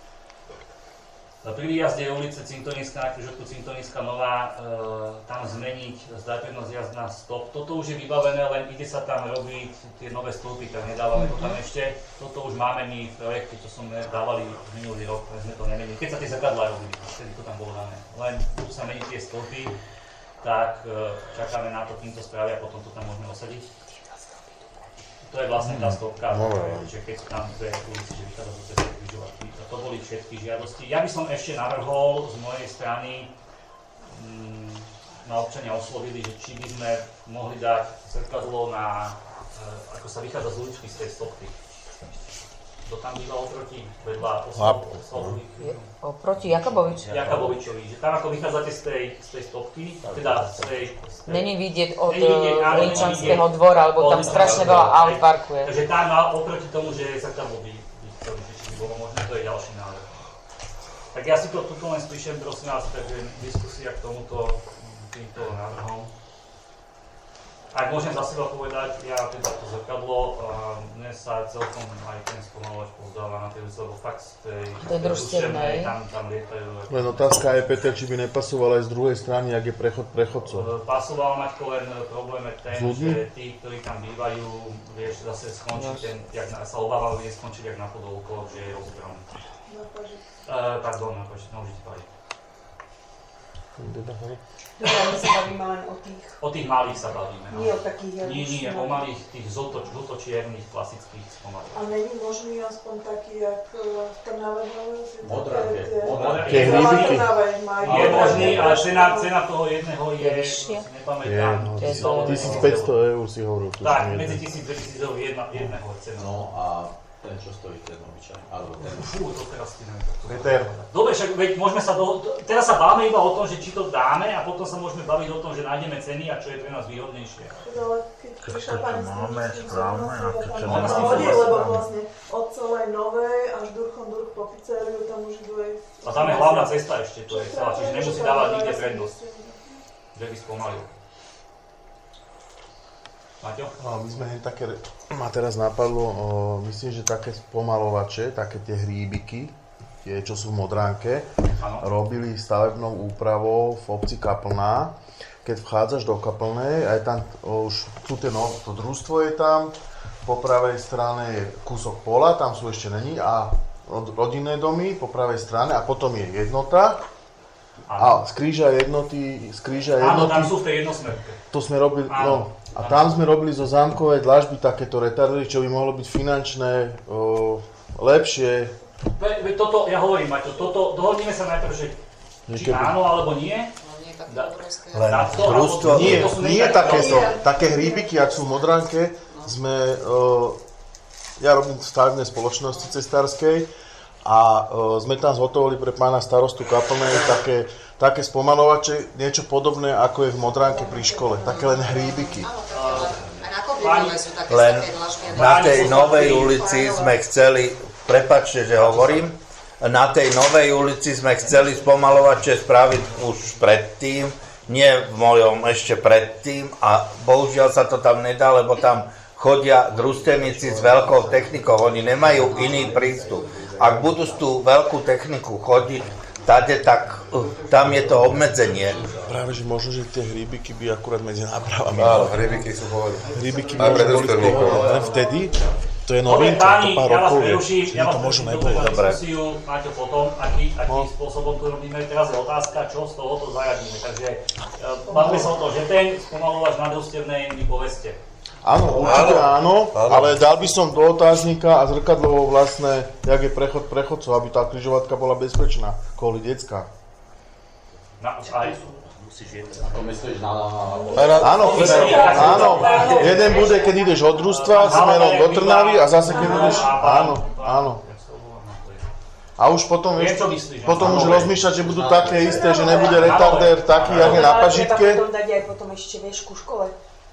Pri výjazde ulice Cintorínská na križovatku Cintorínská Nová, e, tam zmeniť zdáteľnosť jazd na stop. Toto už je vybavené, len ide sa tam robiť tie nové stĺpy, tak nedávame to tam ešte. Toto už máme my v projekte, čo sme dávali minulý rok, ale sme to nemenili. Keď sa tie zrkadlá robili, vtedy to tam bolo dané. Len tu sa mení tie stĺpy, tak e, čakáme na to, kým to spravia a potom to tam môžeme osadiť. To je vlastne tá stopka, no, že keď tam dve ulici, že vychádza do cesty križovatky. To boli všetky žiadosti. Ja by som ešte navrhol z mojej strany, mm, na občania oslovili, že či by sme mohli dať zrkadlo na, e, ako sa vychádza z uličky z tej stopky. To tam býva oproti, vedľa oslovových. Oproti Jakobovičovi. Jakobovičovi, že tam ako vychádzate z tej, z tej stopky, teda z tej... Z tej není vidieť od Linčanského dvora, alebo tam strašne veľa aut parkuje. Takže tam oproti tomu, že zrkadlo by, by, by bolo možné, to je ďalší návrh. Tak ja si to tuto len spíšem, prosím vás, takže diskusia k tomuto, týmto návrhom. Ak môžem za seba povedať, ja teda to zrkadlo, mne sa celkom aj ten spomalovač pozdáva na tej ulici, lebo fakt z tej družstevnej, tam, tam lietajú. Len otázka je, Peter, či by nepasoval aj z druhej strany, ak je prechod prechodcov. Pasoval, Maťko, len problém je ten, že tí, ktorí tam bývajú, vieš, zase skončiť ten, jak na, sa obávajú neskončiť jak na Podolkoch, že je rozbraný. Uh, pardon, na Paži, na Užití Paži. Dobre, my sa bavíme len o tých... O tých malých sa bavíme, no. Nie o takých... Nie, nie, o malých, tých žlto-čiernych, klasických spomalých. A není možný aspoň taký, jak v Trnave majú? Modranke. Tie hríbiky. Je možný, ale cena, cena toho jedného je, nepamätám. tisícpäťsto eur si hovoril. Tak, medzi tisíc a dvetisíc eur jedného cena. No a ten, čo stojí, ten obyčajný, alebo ten... Fú, to teraz si neviem. Peter. Dobre, však veď môžeme sa do... Teraz sa bavíme iba o tom, že či to dáme a potom sa môžeme baviť o tom, že nájdeme ceny a čo je pre nás výhodnejšie. Ale keď prišla pani máme, správne, a keď čo nemáme. nemáme. Lebo vlastne od celej Novej až Durchom Durch po pizzeriu, tam už idú aj... A tam je hlavná cesta ešte, to je celá, čiže nemusí dávať nikde prednosť. Že by spomalil. Maťo? No, my sme hneď také, ma teraz napadlo, o, myslím, že také spomalovače, také tie hríbiky, tie, čo sú v Modránke, ano. Robili stavebnou úpravou v obci Kaplná. Keď vchádzaš do Kaplnej, aj tam o, už tu ten, no, to družstvo je tam, po pravej strane je kúsok pola, tam sú ešte není, a rodinné domy po pravej strane a potom je jednota. A z kríža jednoty, z kríža jednoty... Áno, tam sú v tej jednosmerke. To sme robili, no, a tam sme robili zo zámkovej dlažby takéto retardery, čo by mohlo byť finančné, o, lepšie. Ve, ve, toto, ja hovorím, Maťo, toto, dohodneme sa najprv, že či áno alebo nie. Len družstvo... Nie, nie takéto, také hríbiky, ak sú v Modránke, sme, o, ja robím v stavebnej spoločnosti cestárskej, a uh, sme tam zhotovili pre pána starostu Kaplnej také, také spomalovače, niečo podobné ako je v Modránke pri škole, také len hríbiky. Len na tej novej ulici sme chceli, prepáčte, že hovorím, na tej novej ulici sme chceli spomalovače spraviť už predtým, nie v mojom ešte predtým, a bohužiaľ sa to tam nedá, lebo tam chodia družstevníci s veľkou technikou, oni nemajú iný prístup. Ak budú tú veľkú techniku chodiť tade, tak uh, tam je to obmedzenie. Práve, že možno, že tie hríbiky by akurát medzi nápravami. Áno, hríbiky sú pohodné. Hríbiky môžu boli v pohodné, len vtedy, to je novinka, to pár rokov je, že to možno nebude. Dobre. Máte potom, aký, akým no. spôsobom to robíme. Teraz je otázka, čo z toho to zaradíme. Takže uh, bavíme sa o to, že ten spomalovač na družstevnej mi poveste. Áno, určite áno, áno, ale dal by som do otáznika a zrkadlovo vlastne, jak je prechod prechodcov, aby tá križovatka bola bezpečná, kvôli decka. Na, aj musíš jesť. To myslíš na... Áno, áno, jeden bude, keď ideš od družstva smerom do Trnavy a zase keď ideš... Áno, áno. A už potom, vieš, potom už rozmýšľať, že budú také isté, že nebude retardér taký, jak je na Pažitke. Ale treba potom dať aj potom ešte, vieš, ku škole.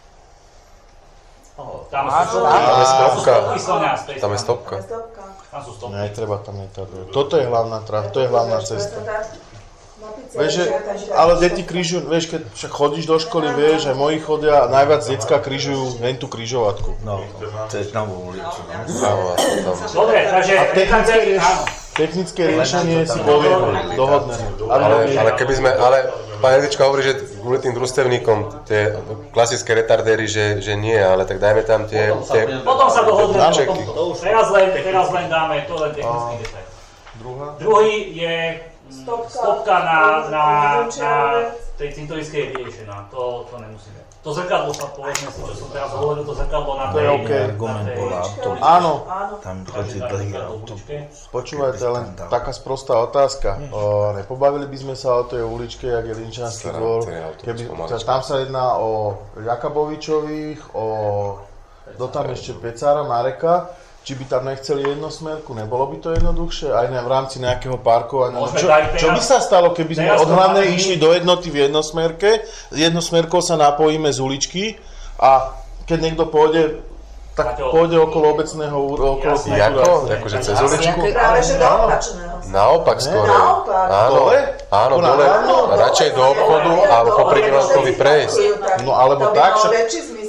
Tam je stopka. Tam je stopka. Tam sú stopky. Netreba tam retardér. Toto je hlavná trať, to je hlavná cesta. Vieš, ale deti križujú, vieš, keď však chodíš do školy, vieš, aj moji chodia, najviac decka križujú len tú križovatku. No, cez novú ulicu. Dobre, takže... A technické, rieš, technické riešenie si povieme, dohodné. Ale, ale keby sme, ale pán Jedička hovorí, že kvôli tým družstevníkom, tie klasické retardéry, že, že nie, ale tak dajme tam tie... tie potom sa dohodneme, teraz len, teraz len dáme, to len technický detail. Druhý je... Stopka, Stopka na, na, na tej cintorískej je vyriešená, to, to nemusíme. To zrkadlo sa povedzme si, čo som teraz hovoril, to zrkadlo na tej... To je OK. Áno. Tam chodí dlhý autobus. Počúvajte, len taká sprostá otázka. O, nepobavili by sme sa o tej uličke, jak je Linčanský dvor. Keby, tam sa jedná o Jakabovičových, o... Do tam ešte Pecára, Mareka. Či by tam nechceli jednosmerku, nebolo by to jednoduchšie? Aj v rámci nejakého parkovania. Čo, čo by sa stalo, keby sme od hlavnej išli do jednoty v jednosmerke, jednosmerkou sa napojíme z uličky a keď niekto pôjde, tak pôjde okolo obecného okolo Jako? Akože cez uličku? Práve, že do opačného. Naopak skoro. Naopak. Áno, dole? Áno, dole. Radšej do obchodu a po prigráľkovi prejsť. No alebo tak, však...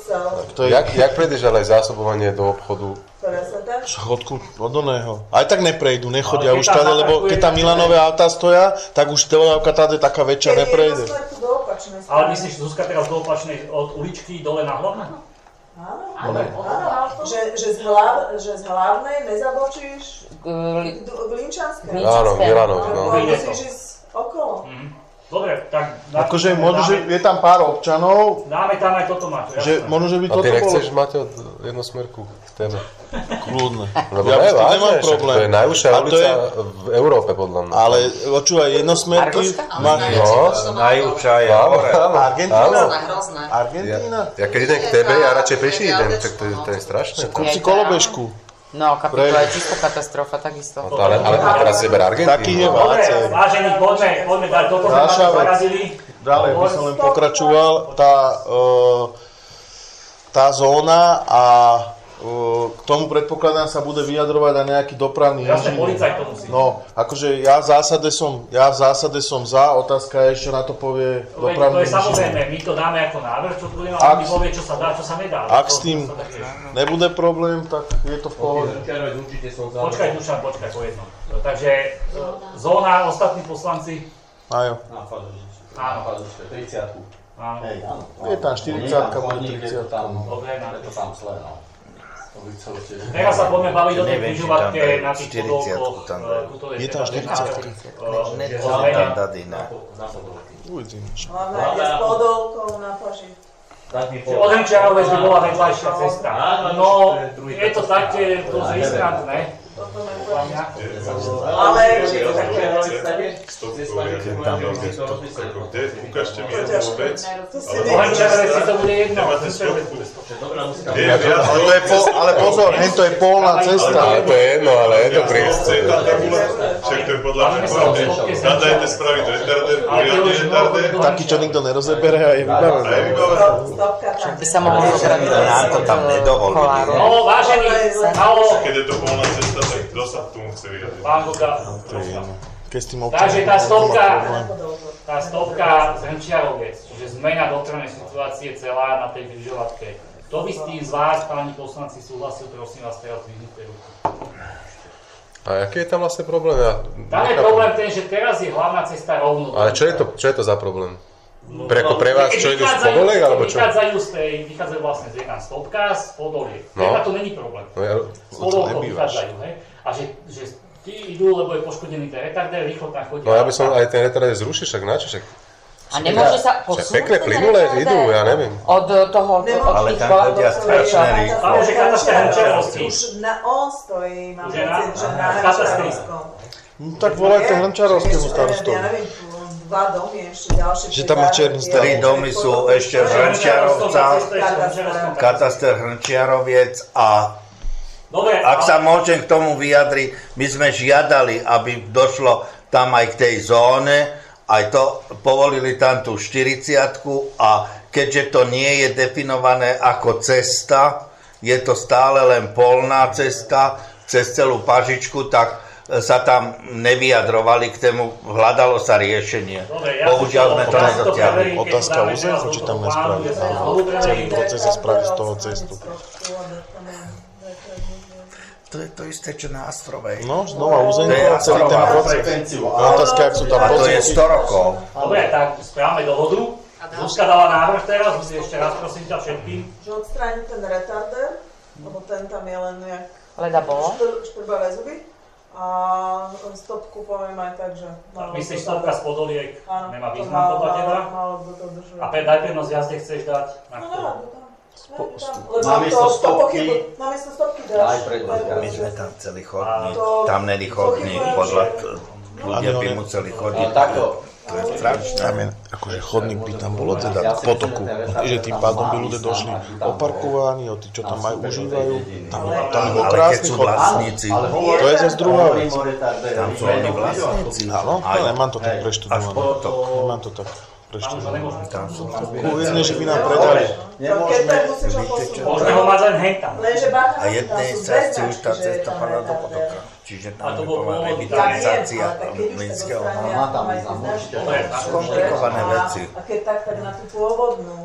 chcel. Jak, jak prejdeš ale zásobovanie do obchodu? Presne tak. Chodku od oného. Aj tak neprejdu, nechodia už tady, lebo keď tam Milanové autá stoja, tak už dodávka tady taká väčšia neprejde. Ale myslíš, Zuzka, teraz do opačnej, od uličky dole na hlavne? Áno, áno, áno. Že, že, z hlav, že z hlavnej nezabočíš v Linčanskej. Áno, Milanov, no. Musíš ísť okolo. Dobre, tak... Akože možno, že je tam pár občanov. Dáme tam aj toto, Maťo. Že možno, že by toto bolo... A ty nechceš, Maťo, jednosmerku k téme? Kľudne. Lebo ja ne, s tým vážne, nemám problém. To je najúžšia ulica je... v Európe, podľa mňa. Ale počúvaj, jednosmerky... Má... No, najúžšia je hore. Argentína? Argentína? Ja keď idem k tebe, ja radšej peši idem, tak to, to je strašné. Kúp si kolobežku. No, kapitola je čisto katastrofa, takisto. No, ale, ale teraz si ber Argentínu. Takých je vácej. Vážení, poďme, poďme dať toto, sme sa zarazili. Ďalej by som len pokračoval. Tá, uh, tá zóna a uh, k tomu predpokladám sa bude vyjadrovať aj nejaký dopravný inžinier. No, akože ja v zásade som, ja v zásade som za, otázka je, ešte na to povie dopravný inžinier. To je samozrejme, my to dáme ako návrh, čo budeme, ale my povie, čo sa dá, čo sa nedá. Ak s tým nebude problém, tak je to v pohode. Počkaj, Dušan, počkaj po jednom. Takže zóna, ostatní poslanci. Ajo. Áno. tridsiatku. Áno. Je tam štyridsiatka, bude tridsiatka. Dobre, je to tam zle, no. Teraz sa poďme baviť o tej križovatke na tých podolkoch. Je tam štyridsiatka. Hlavne ide s podolkou na paži. Od Hrnčiarovec by bola vedľajšia cesta. No, je to také dosť riskantné. Ale... Ukážte mi jednu vec. O Hrnčiarovec si to bude jedno. Ale pozor, to je polná cesta. Ale to je jedno, ale je to prísť. Však to je podľa mňa pravde. Nadajte spraviť retarder, poriadne retarder. Taký, čo nikto nerozebere a je vybavený. Však by sa mohol zobrať to tam nedovolí. No, vážený, halo. Keď je to polná cesta, tak kto sa k tomu chce vyjadriť? Pán Boga. Takže tá stovka, tá stovka z Hrnčiaroviec, čiže zmena dopravnej situácie celá na tej križovatke. Kto by s tým z vás, páni poslanci, súhlasil, prosím vás, teraz vyhnite ruku. A aký je tam vlastne problém? Ja tam je problém ten, že teraz je hlavná cesta rovno. Ale čo je to, čo je to za problém? Pre, ako pre vás, čo idú z podoliek, alebo čo? Vychádzajú z tej, vychádzajú vlastne z jedna stopka z podoliek. No. Teda to není problém. No ja, z podolkov vychádzajú, hej? A že, že tí idú, lebo je poškodený ten retardér, rýchlo tam chodia. No ja by som aj ten retardér zrušil, však načo, však... A nemôže sa posunúť pekne plynule idú, ja neviem. Od toho, od ale tam chodia strašné rýchlo. Ale že kataster Hrnčiarovský. Už na on stojí, mám pocit, že na Hrnčiarovskom. No tak volajte Hrnčiarovskému starostovi. Ja neviem, dva domy ešte ďalšie. Že tam je černý starost. Tri domy sú ešte v Hrnčiarovcach, kataster Hrnčiaroviec a dobre, ak ale... sa môžem k tomu vyjadriť, my sme žiadali, aby došlo tam aj k tej zóne, aj to povolili tam tú štyridsiatku a keďže to nie je definované ako cesta, je to stále len polná cesta cez celú pažičku, tak sa tam nevyjadrovali k tému, hľadalo sa riešenie. Dobre, ja bohužiaľ sme to nedotiahli. Otázka územku, či tam nespraviť celý proces a spraviť z toho cestu. To je to isté, čo na Astrovej. No, znova územko a celý ten proces. Otázka, ak sú tam a to je sto rokov. Dobre, tak správame dohodu. Zuzka dala návrh teraz, musím ešte raz prosím ťa všetkým. Že odstrániť ten retardér, lebo ten tam je len nejak... Leda bolo? Štrbavé zuby. A stopku poviem aj tak, že... Myslíš stopka z podoliek? Nemá význam podľa teba? A daj pevnosť jazde chceš dať? No dáva, dáva. Namiesto stopky, namiesto stopky dáš. My sme tam chceli chodník, tam není chodník, podľa ľudia by museli chodiť. To je strašné. Akože chodník by tam bolo teda k potoku, že tým pádom by ľudia došli oparkovaní, o tí, čo tam aj užívajú, tam je bol krásny chodník. To je zase druhá vec. Tam sú oni vlastníci. Áno, nemám to tak preštudované. Nemám to tak. Tam sú uvidne, že by nám predali. Môžeme ho mať len hentam. A jednej časti už tá cesta padla do potoka. Čiže tam je bola revitalizácia Mlynského mola. Komplikované veci. A keď tak, tak na tú pôvodnú.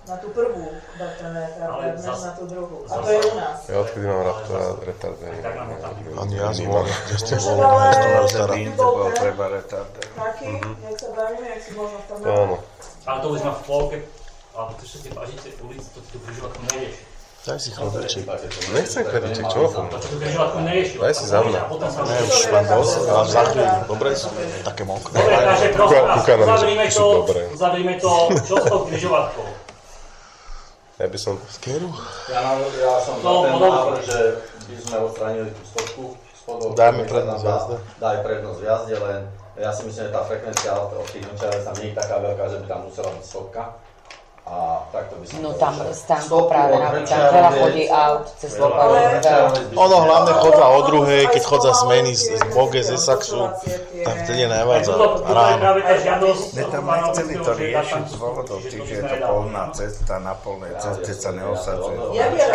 na tú prvú dať ten retard, než na tú druhú. A to je u nás. Ja odkedy mám retard, ani ja som bol, že ste bol, ale to na stará. ty bol treba retard. Taký, jak sa bavíme, jak si možno v tom áno. Ale to už má v polke, ale to všetci bažíte ulici, to tu križovatku nerieši. Daj si chlebeček. Nechcem chlebeček, čo? To tu križovatku nerieši. Daj si za mňa. Ne, už len dosť, ale vzadu, dobre sú také mokré. Dobre, takže prosím vás, uzavrime to, uzavrime to, čo s tou križovatkou? Ja by som... Skeru? Ja, ja som za ten návrh, že by sme odstránili tú stopku spodov. Dajme prednosť v jazde. Daj prednosť v jazde, len ja si myslím, že tá frekvencia od tých nočiarov sa nie je taká veľká, že by tam musela byť stopka. A takto by som no tam, tam práve tam veľa chodí aut cez Loparu. Ono hlavne chodza o druhej, keď chodza zmeny z Boge, z Esaxu, tak vtedy nevádza ráno. My tam nechceli to riešiť z dôvodov, čiže je to polná cesta, na polnej ceste sa neosadzuje.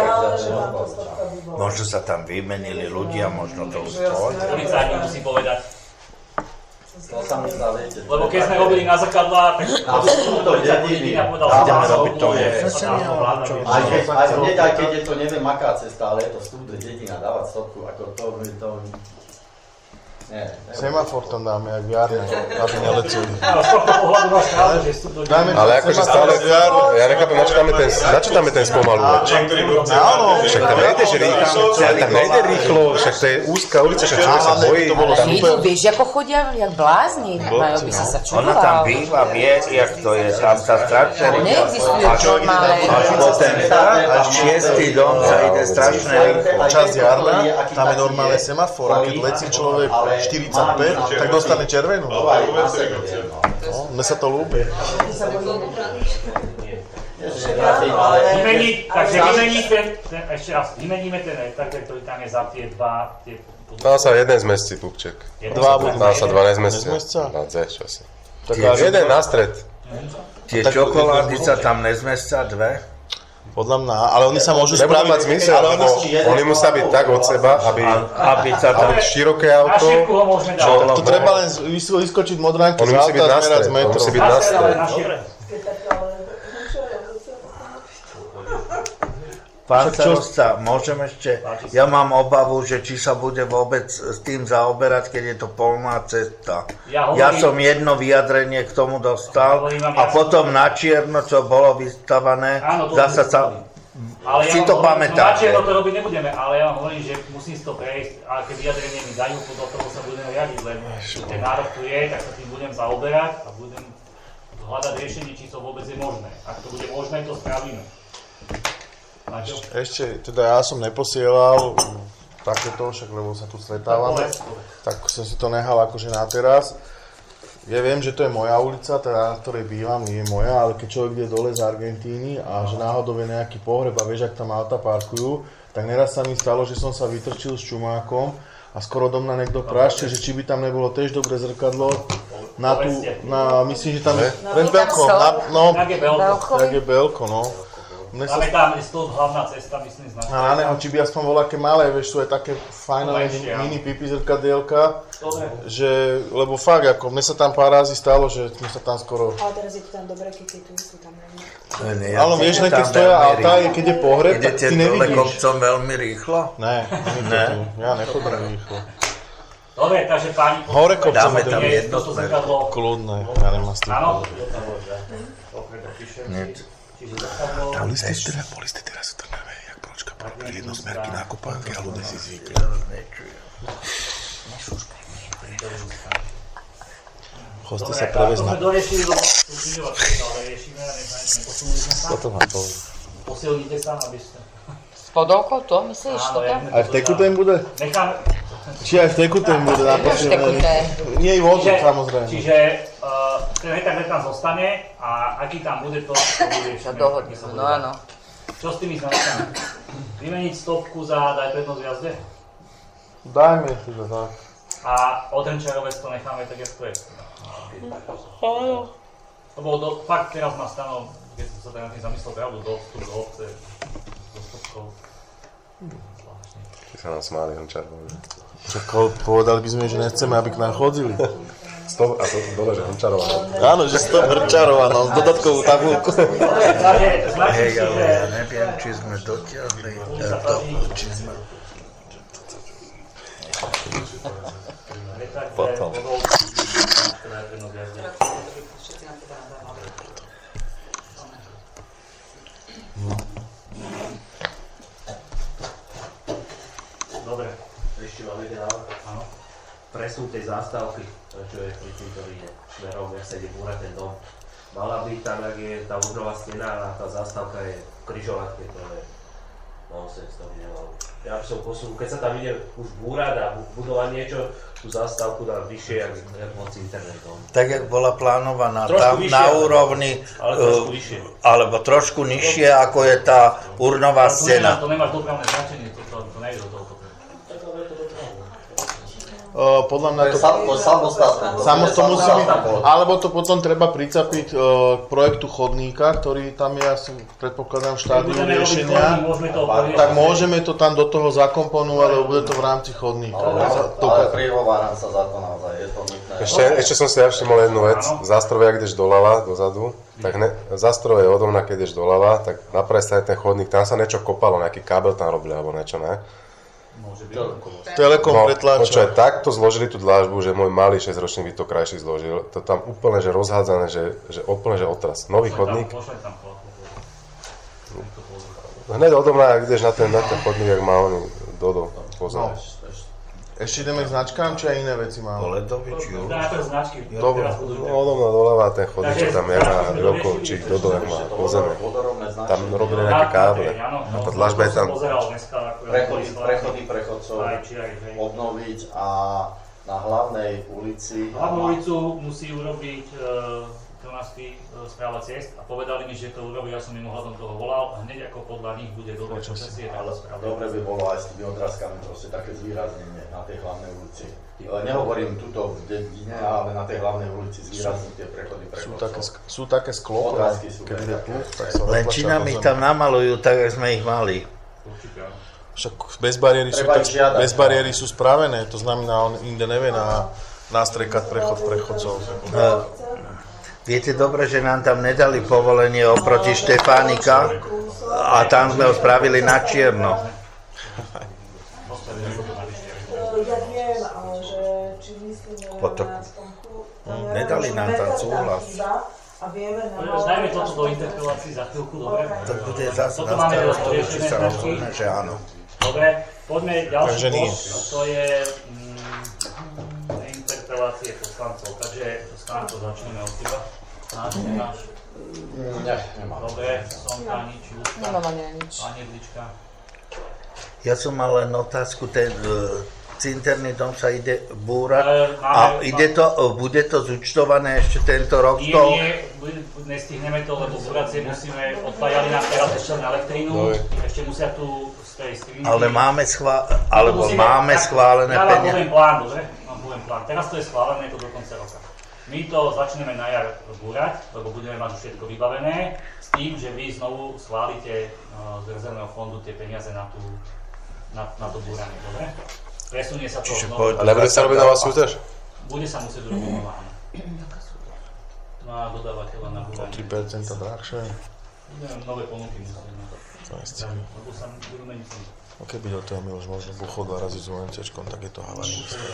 Možno sa tam vymenili ľudia, možno to už pôjde. Policajný musí povedať. To sa mi zdá, viete. Lebo keď sme robili na zakladla, tak to dediny. Ideme robiť to miestne. Aj hneď, aj keď je to neviem aká cesta, ale je to vstup do dedina, dávať stopku, ako to by to... Nie, semafor tam dáme, jak v jarne, aby neleceli. Ale akože stále, ja nechápem, na čo dáme ten, na čo dáme ten spomalúvač? Áno. Však tam nejdeš rýchlo, tam nejde rýchlo, však to je úzka ulica, však človek sa bojí. Idú, vieš, ako chodia, jak blázni, majú by si sa čudoval. Ona tam býva, vie, jak to je, tam sa strašne rýchlo. Neexistuje normálne. Až po ten až šiestý dom sa ide strašne rýchlo. Časť jarna, tam je normálne semafor, a keď lecí človek štyridsaťpäť, tak dostane červenú. No, mne sa to ľúbi. Vymení, takže vymení ten, ten, ešte raz, vymeníme ten retard, ktorý tam je za tie dva, tie... Dá sa jeden zmesci, Pupček. Dva budú. Dá sa dva nezmescia. Nezmescia? Dá dve, čo asi. Jeden na stred. Tie čokolády sa tam nezmestia dve? Podľa mňa, ale oni sa môžu spraviť... Nebudú mať zmysel, lebo oni musia byť tak od seba, aby, aby sa tam široké auto... To treba len vyskočiť modránky z auta a zmerať z metrov. On musí byť na stred. Pán starosta, môžem ešte... Ja mám obavu, že či sa bude vôbec s tým zaoberať, keď je to polná cesta. Ja som jedno vyjadrenie k tomu dostal a potom na čierno, čo bolo vystavané, zasa sa... Si to pamätáte. Na čierno to robiť nebudeme, ale ja vám hovorím, že musím si to prejsť a keď vyjadrenie mi dajú, podľa toho sa budeme riadiť, len ten nárok tu je, tak sa tým budem zaoberať a budem hľadať riešenie, či to vôbec je možné. Ak to bude možné, to spravíme. Ešte, teda ja som neposielal takéto, však lebo sa tu stretávame, tak som si to nehal akože na teraz. Ja viem, že to je moja ulica, teda na ktorej bývam, nie je moja, ale keď človek ide dole z Argentíny a že náhodou je nejaký pohreb a vieš, ak tam auta parkujú, tak neraz sa mi stalo, že som sa vytrčil s čumákom a skoro do mňa niekto prášte, že či by tam nebolo tiež dobré zrkadlo na tú, na, myslím, že tam je, pred Belko, na, no, jak je Belko, no. Máme tam to hlavná cesta, myslím, značka. A na neho, či by aspoň bolo aké malé, vieš, sú aj také fajnové mini pipi zrkadielka, že, lebo fakt, ako, mne sa tam pár razy stalo, že sme sa tam skoro... Ale teraz je to tam dobré, keď tu sú tam veľmi. Áno, vieš, len keď stoja auta, keď je pohreb, tak ty nevidíš. Idete dole kopcom veľmi rýchlo? Ne, ne, ja nechodím rýchlo. Dobre, takže páni... Hore kopcom dáme tam jedno zrkadlo. Kľudné, ja nemám s tým. Áno? Boli ste teraz, boli ste teraz v Trnave, jak Pročka pri jednosmerky nákupánky, ale ľudia si zvykli. Choďte sa prevez na... Dobre, to sme doriešili, lebo tú križovatku stále riešime a neposunuli sme sa. Toto má to. Posilnite sa, aby ste... S podolkou to, myslíš? Áno, aj v tekutém bude? Necháme... Či aj v tekutém bude na posilnení? Nie i vodu, samozrejme. Čiže ten retard tam zostane a aký tam bude, to bude sa dohodne. No áno. Čo s tými značkami? Vymeniť stopku za daj prednosť v jazde? Dajme si to tak. A odhrnčarovec to necháme tak, jak to je. Áno. Lebo do, fakt teraz má stanov, keď som sa tak na tým zamyslel pravdu, do vstup do obce, do stopkov. Ty sa nám smáli, hrnčarovi. Čak povedali by sme, že nechceme, aby k nám chodili. sto a to dole, že hrčarovaná. Áno, že sto hrčarovaná, s dodatkovú tabulku. Hej, ale ja neviem, či sme dotiahli to, či sme... Potom. Dobre, ešte máme ten návrh. Áno. Presun tej zástavky, čo je pri tým, ktorý ide smerom, jak sa ide búrať ten dom. Mala byť tam, jak je tá údrová stena a tá zástavka je v križovatke, to je nonsens, to by nemalo. Ja by som posunul, keď sa tam ide už búrať a budovať niečo, tú zástavku dám vyššie, jak, jak moc internetom. Tak, jak bola plánovaná trošku tam vyššie, na úrovni, ale trošku vyššie. alebo trošku nižšie, ako je tá urnová stena. To nemáš dopravné značenie, to, to, to nejde do toho. Uh, podľa mňa to... To je samostatné. Samo to musí byť, alebo to potom treba pricapiť uh, k projektu chodníka, ktorý tam je, asi predpokladám, v štádiu riešenia. Tak môžeme to tam do toho zakomponovať, lebo bude to v rámci chodníka. Ale, ale prihováram sa za to naozaj, je to nutné. Ešte, ešte som si ja všimol jednu vec. Zástrove, ak ideš doľava, dozadu, tak ne, zástrove je odo mňa, keď ideš doľava, tak na pravé strane ten chodník, tam sa niečo kopalo, nejaký kábel tam robili, alebo niečo, ne? Telekom no, pretláča. Počuaj, takto zložili tú dlážbu, že môj malý šesťročný by to krajší zložil. To tam úplne, že rozhádzané, že, že úplne, že otras. Nový chodník. Hneď odo mňa, ak ideš na ten, na ten chodník, jak má on Dodo, pozor. No. Ešte ideme k značkám, či aj iné veci máme? Poledovič, jo. Dobre. No, odo mňa doľava ten chodník, čo tam je na Jokovčík, Dodo, jak má po zeme. Tam robili nejaké káble. A tá dlažba je tam. Prechody, prechody prechodcov obnoviť a na hlavnej ulici... Hlavnú ulicu musí urobiť trinásty správa ciest a povedali mi, že to urobí, ja som im ohľadom toho volal a hneď ako podľa nich bude dobre procesie, tak to spravia. Dobre by bolo aj s tými odrazkami proste také zvýraznenie na tej hlavnej ulici. Nehovorím tuto v dedine, ale na tej hlavnej ulici zvýrazniť tie prechody prechodcov. Sú také, sú také sklopy, keď ide pluch, tak sa len či nám ich tam namalujú tak, jak sme ich mali. Však bez bariéry sú, tak, bez bariéry sú spravené, to znamená, on inde nevie na, nastrekať prechod prechodcov. No. Viete dobre, že nám tam nedali povolenie oproti Štefánika a tam sme ho spravili na čierno. Ja viem, ale že či myslíme na stonku, nedali nám tam súhlas. A vieme na dajme toto do interpelácií za chvíľku, dobre? To bude zase na starosti, či sa rozhodne, že áno. Dobre, poďme ďalší bod, to je interpelácie poslancov, takže Stánko, začneme od teba. Máš, nemáš? Ne, nemám. Dobre, Sonka, nič, Ľudka. Nemám ani nič. Pani Jedlička. Ja som mal len otázku, ten uh, cinterný dom sa ide búrať a ide to, bude to zúčtované ešte tento rok? Nie, to... nie, nestihneme to, lebo búracie musíme, odpájali nám teraz ešte na elektrínu, ešte musia tu z tej skriny. Ale máme, schvá... alebo musíme, máme tak, schválené ja peniaze. Ja poviem plán, dobre? Mám poviem plán. Teraz to je schválené, to do konca roka. My to začneme na jar búrať, lebo budeme mať už všetko vybavené, s tým, že vy znovu schválite uh, z rezervného fondu tie peniaze na, tú, na, na to búranie, dobre? Presunie sa to znovu. Ale nebude sa robiť nová súťaž? Bude sa musieť robiť nová, áno. Na dodávateľa na búranie. O tri percentá drahšie. Budeme nové ponuky musíme. To je scény. Lebo sa budú meniť ceny. No keby do toho Miloš možno buchol dva razy s UNCčkom, tak je to havarijný stav.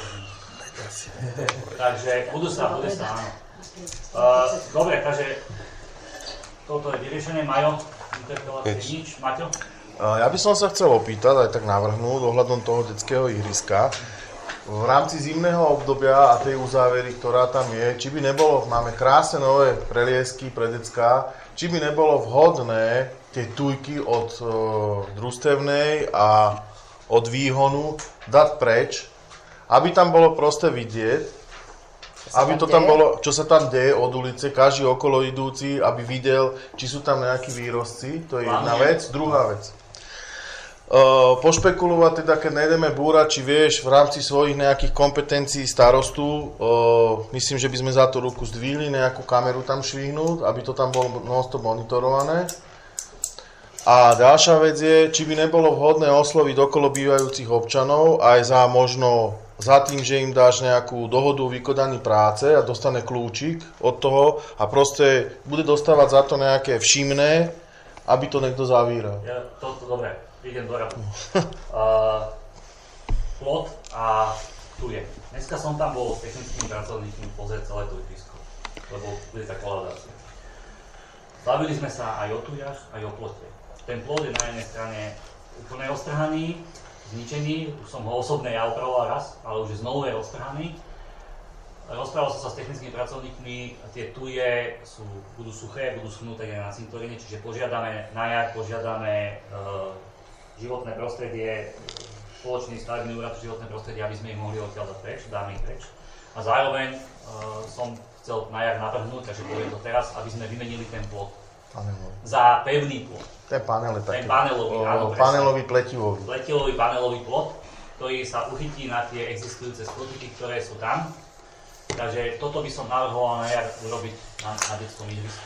Takže budú sa, bude sa, áno. Uh, dobre, takže toto je vyriešenie. Majo, interpelácie, nič. Maťo? Uh, ja by som sa chcel opýtať, aj tak navrhnúť, ohľadom toho detského ihriska. V rámci zimného obdobia a tej uzávery, ktorá tam je, či by nebolo, máme krásne nové preliesky pre decká, či by nebolo vhodné tie tujky od uh, družstevnej a od výhonu dať preč, aby tam bolo proste vidieť, aby to tam bolo, čo sa tam deje od ulice, každý okolo idúci, aby videl, či sú tam nejakí výrozci, to je jedna vec. Druhá vec. Uh, pošpekulovať teda, keď nejdeme búrať, či vieš v rámci svojich nejakých kompetencií starostu, uh, myslím, že by sme za to ruku zdvihli, nejakú kameru tam švihnúť, aby to tam bolo non-stop monitorované. A ďalšia vec je, či by nebolo vhodné osloviť okolo bývajúcich občanov aj za možno za tým, že im dáš nejakú dohodu o vykonaní práce a dostane kľúčik od toho a proste bude dostávať za to nejaké všimné, aby to niekto zavíral. Ja, to, to, dobre, idem do radu. uh, plot a tu je. Dneska som tam bol s technickými pracovníkmi pozrieť celé to ihrisko, lebo bude tá koladácia. Bavili sme sa aj o tujach, aj o plote. Ten plot je na jednej strane úplne roztrhaný, zničený, už som ho osobne ja opravoval raz, ale už je znovu je roztrhaný. Rozprával som sa s technickými pracovníkmi, tie tuje sú, budú suché, budú schnuté na cintoríne, čiže požiadame na jar, požiadame e, životné prostredie, spoločný stavebný úrad životné prostredie, aby sme ich mohli odtiaľ dať preč, dáme ich preč. A zároveň e, som chcel na jar navrhnúť, takže poviem to teraz, aby sme vymenili ten plot. Panelový. Za pevný plot. Ten panel je taký. Ten panelový, o, áno, panelový pletivový. Pletivový panelový plot, ktorý sa uchytí na tie existujúce sklotiky, ktoré sú tam. Takže toto by som navrhoval na jar urobiť na, na detskom ihrisku.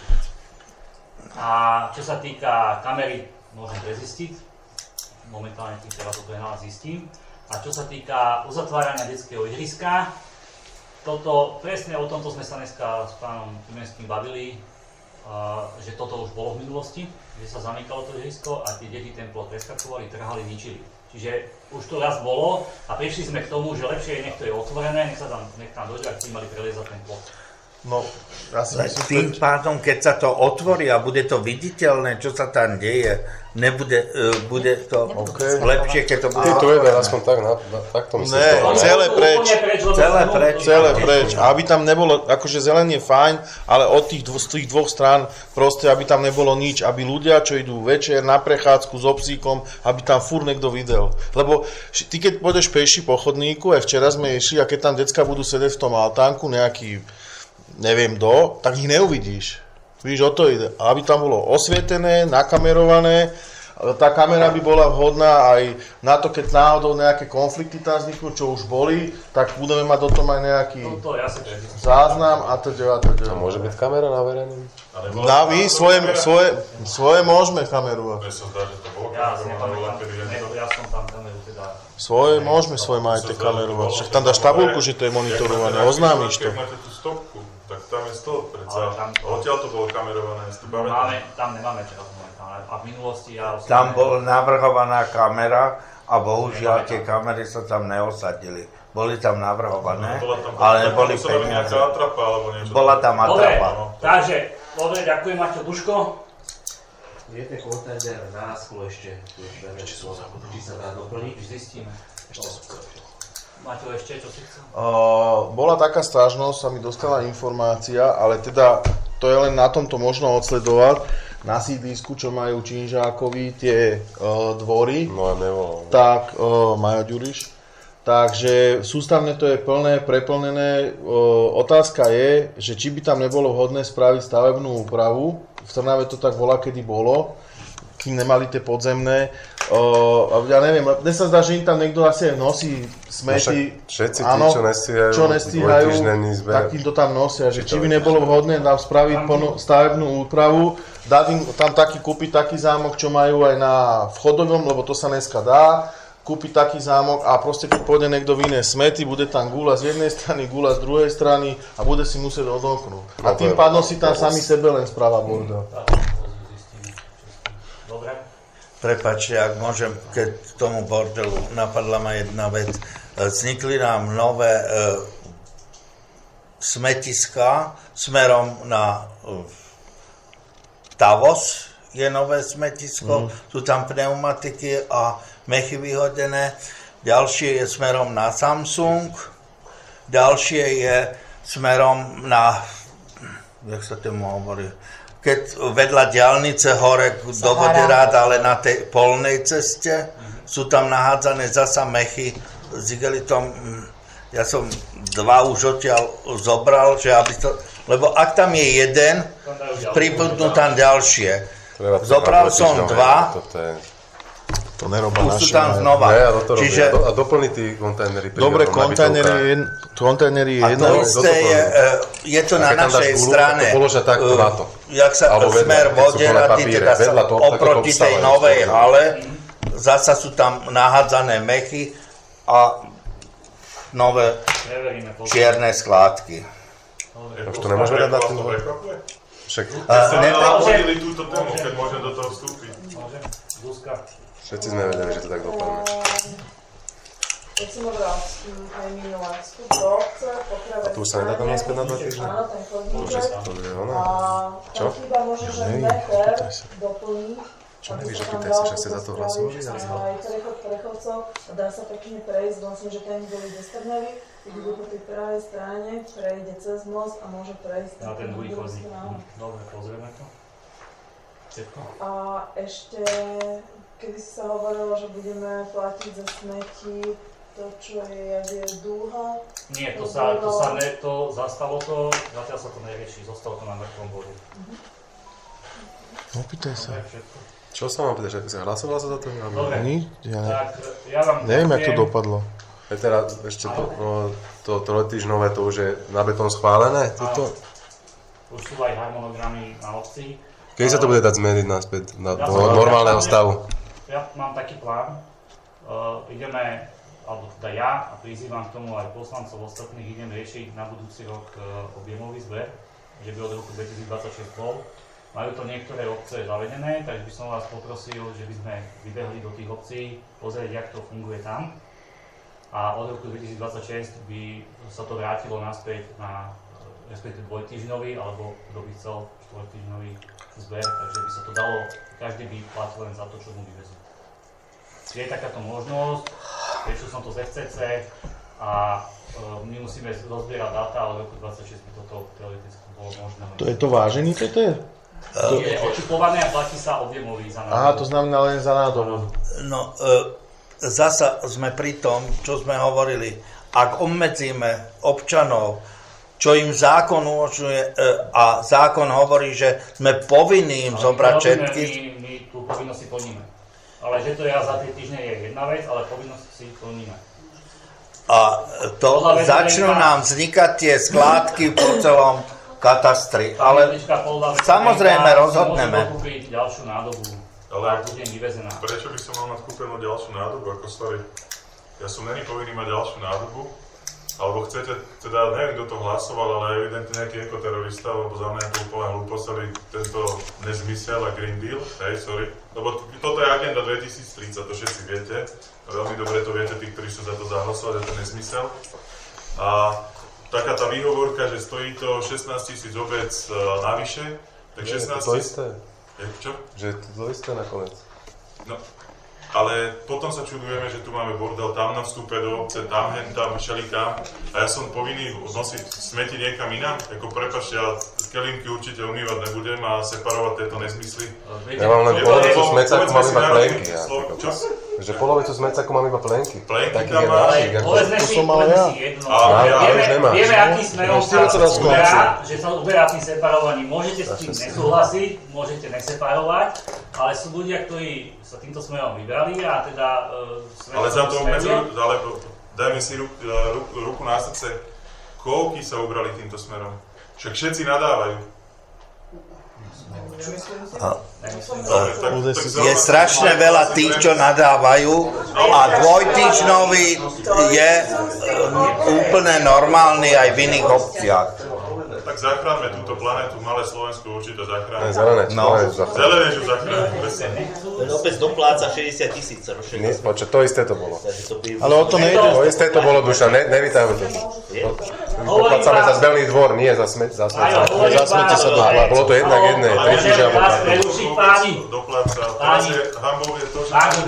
A čo sa týka kamery, môžem prezistiť. Momentálne tým teraz to prehnala zistím. A čo sa týka uzatvárania detského ihriska, toto, presne o tomto sme sa dneska s pánom Timenským bavili, uh, že toto už bolo v minulosti, že sa zamykalo to ihrisko a tí deti ten plot preskakovali, trhali, ničili. Čiže už to raz bolo a prišli sme k tomu, že lepšie je, nech to je otvorené, nech sa tam, nech tam dojde, ak tí mali preliezať ten plot. No, ja si myslím, tým pádom, keď sa to otvorí a bude to viditeľné, čo sa tam deje, nebude, uh, bude to okay. lepšie, keď to bude... Ty to je aspoň tak, na, na, tak to myslím. Ne, celé preč. Celé preč. Celé preč. Aby tam nebolo, akože zelen je fajn, ale od tých, dvo, z tých dvoch strán proste, aby tam nebolo nič. Aby ľudia, čo idú večer na prechádzku s obsíkom, aby tam furt niekto videl. Lebo ty, keď pôjdeš peši po chodníku, aj včera sme išli, a keď tam decka budú sedieť v tom altánku, nejaký neviem kto, tak ich neuvidíš. Víš, o to ide. Aby tam bolo osvietené, nakamerované, tá kamera by bola vhodná aj na to, keď náhodou nejaké konflikty tam vzniknú, čo už boli, tak budeme mať do toho aj nejaký záznam a teda a teda. A môže byť kamera na verejnom? Na vy, svoje, svoje, svoje môžeme kamerovať. Ja som tam kameru teda... Svoje môžeme, svoje majte kamerovať. Však tam dáš tabulku, že to je monitorované, oznámiš to. Keď máte tú stopku, tak tam je stop predsa. Odtiaľ to bolo kamerované. Máme, tam nemáme teraz momentálne. A v minulosti ja... Tam bola navrhovaná kamera a bohužiaľ tie kamery sa tam neosadili. Boli tam navrhované, ale neboli peniaze. Bola tam atrapa. Dobre, takže, dobre, ďakujem, Maťo Duško. Je ten kontajner na sklo ešte. Ešte som zabudol. Či sa dá doplniť? Zistíme. Maťo, ešte, čo si chcel? Uh, bola taká stážnosť, sa mi dostala informácia, ale teda to je len na tomto možno odsledovať. Na sídlisku, čo majú Činžákovi tie uh, dvory, no, nevolám. tak uh, Majo Ďuriš. Takže sústavne to je plné, preplnené. Uh, otázka je, že či by tam nebolo vhodné spraviť stavebnú úpravu. V Trnave to tak volá, kedy bolo, kým nemali tie podzemné. Uh, ja neviem, mne sa zdá, že im tam niekto asi aj nosí smeti. No všetci tí, áno, čo nestíhajú, čo nestíhajú tak im to tam nosia. Že či by nebolo vhodné nám spraviť plnú stavebnú úpravu, dať im tam taký, kúpiť taký zámok, čo majú aj na vchodovom, lebo to sa dneska dá, kúpiť taký zámok a proste keď pôjde niekto vynie smety, bude tam gula z jednej strany, gula z druhej strany a bude si musieť odomknúť. A tým pádom si tam sami sebe len správa bordel. Prepáčte, ak môžem, keď k tomu bordelu napadla ma jedna vec. Vznikli nám nové e, smetiska smerom na e, Tavos, je nové smetisko, mm. sú tam pneumatiky a mechy vyhodené. Ďalšie je smerom na Samsung, ďalšie je smerom na, jak sa tomu hovorí, keď vedľa diaľnice hore do Voderát, ale na tej polnej ceste, sú tam nahádzané zasa mechy s igelitom. Ja som dva už odtiaľ zobral, že aby to, lebo ak tam je jeden, pribudnú tam ďalšie. Zobral som dva, to nerobá už sú tam znova. Ne, a, Čiže... a doplniť tí kontajnery. Dobre, kontajnery je, kontajnery je jedno. A to isté je, je to na našej strane. To položia tak, uh, to. Jak sa to smer Vodera, teda sa oproti tej novej hale, zasa sú tam nahádzané mechy a nové čierne skládky. Už to nemôžeme dať na ten dvor? Však... Hodili túto tému, keď môžem do toho vstúpiť. Môžem? Zuzka. Všetci sme vedeli, že to tak dopadne. Jak som hovorila aj minulé, vstup do obce, poprave... A tu už sa nedá tam naspäť na dva týždne? Áno, ten chodníček. A tam chýba možno, že meter doplniť. Čo nevíš, že pýtaj sa, že ste za to hlasovali? Aj prechod prechodcov a dá sa pekne prejsť, vlastne, že ten boli dostrňaví, keď idú po tej pravej strane, prejde cez most a môže prejsť na ten druhý chodník. Dobre, pozrieme to. Všetko. A ešte, kedy si sa hovorilo, že budeme platiť za smeti, to, čo je, jak je dúha. Nie, to sa, to sa ne, to zastalo to, zatiaľ sa to nerieši, zostalo to na mŕtvom bode. Opýtaj sa. Čo sa mám pýtať, že hlasovala sa za to? Dobre, Ni? Ja tak ja vám neviem, poviem, jak to dopadlo. Je teraz ešte to, no, to trojtýždňové, to už je na betón schválené? Toto? Už sú aj harmonogramy na obci. Kedy sa to bude dať zmeniť naspäť na ja do normálneho stavu? Ja mám taký plán. Uh, ideme, alebo teda ja, a prizývam k tomu aj poslancov ostatných, idem riešiť na budúci rok uh, objemový zber, že by od roku dvetisícdvadsaťšesť bol. Majú to niektoré obce zavedené, takže by som vás poprosil, že by sme vybehli do tých obcí, pozrieť, jak to funguje tam. A od roku dvetisícdvadsaťšesť by sa to vrátilo naspäť na respektíve dvojtýždňový, alebo kto by chcel štvortýždňový zber, takže by sa to dalo, každý by platil len za to, čo mu vyvezú. Je takáto možnosť, riešil som to z ef cé cé a uh, my musíme rozbierať dáta, ale v roku dvadsaťšesť by toto teoreticky bolo možné. To je to vážený, toto je? To je očipované a platí sa objemový za nádobu. Aha, to znamená len za nádobu. No, e, zasa sme pri tom, čo sme hovorili, ak obmedzíme občanov, čo im zákon umožňuje e, a zákon hovorí, že sme povinní im zobrať všetky... My, my tú povinnosť si plníme. Ale že to ja za tie týždne je jedna vec, ale povinnosť si plníme. A to začnú nám vznikať tie skládky po celom katastri, ale samozrejme rozhodneme. Môžem kúpiť ďalšiu nádobu, ale budem vyvezená. Prečo by som mal mať kúpenú ďalšiu nádobu, ako sorry? Ja som není povinný mať ďalšiu nádobu, alebo chcete, teda neviem, kto to hlasoval, ale evidentne nejaký ekoterorista, lebo za mňa je to úplne hlúposť, tento nezmysel a Green Deal, hej, sorry. Lebo toto je agenda dvetisíctridsať, to všetci viete, veľmi dobre to viete, tí, ktorí sú za to zahlasovať, je to nezmysel. A taká tá výhovorka, že stojí to šestnásť tisíc obec uh, navyše, tak šestnásť tisíc... To isté. Je, čo? Že je to isté nakoniec. No, ale potom sa čudujeme, že tu máme bordel tam na vstupe do obce, tam, hen, tam, všelikám. A ja som povinný nosiť smeti niekam inám? Ako prepáčte, ja kelímky určite umývať nebudem a separovať tieto nezmysly. Ja mám len polovicu smecáku, mám iba plenky. Čo? Že polovicu smecáku mám iba plenky. Plenky tam máš? Povedzme si, povedzme si jedno. Vieme, aký smerom sa uberá, že sa uberá tým separovaním. Môžete s tým nesúhlasiť, môžete neseparovať, ale sú ľudia, ktorí sa týmto smerom vybrali a teda... Ale za to obmedzujú, ale dajme si ruku, ruku, ruku na srdce, koľky sa ubrali týmto smerom. Však všetci nadávajú. A, je strašne veľa tých, čo nadávajú a dvojtýždňový je úplne normálny aj v iných obciach. Tak zachráňme túto planetu, malé Slovensko určite zachráňme. Zelené, no. Zelené, že zachráňme. Len opäť dopláca šesťdesiat tisíc. Počkaj, to isté to bolo. Ale o to nejde. To isté to bolo, Duša, ne, nevytáme to. Doplácame za zbelný dvor, nie za smete. Za smete sa dopláca. Bolo to jednak jedné. Dopláca. Teraz je hambou je to, že...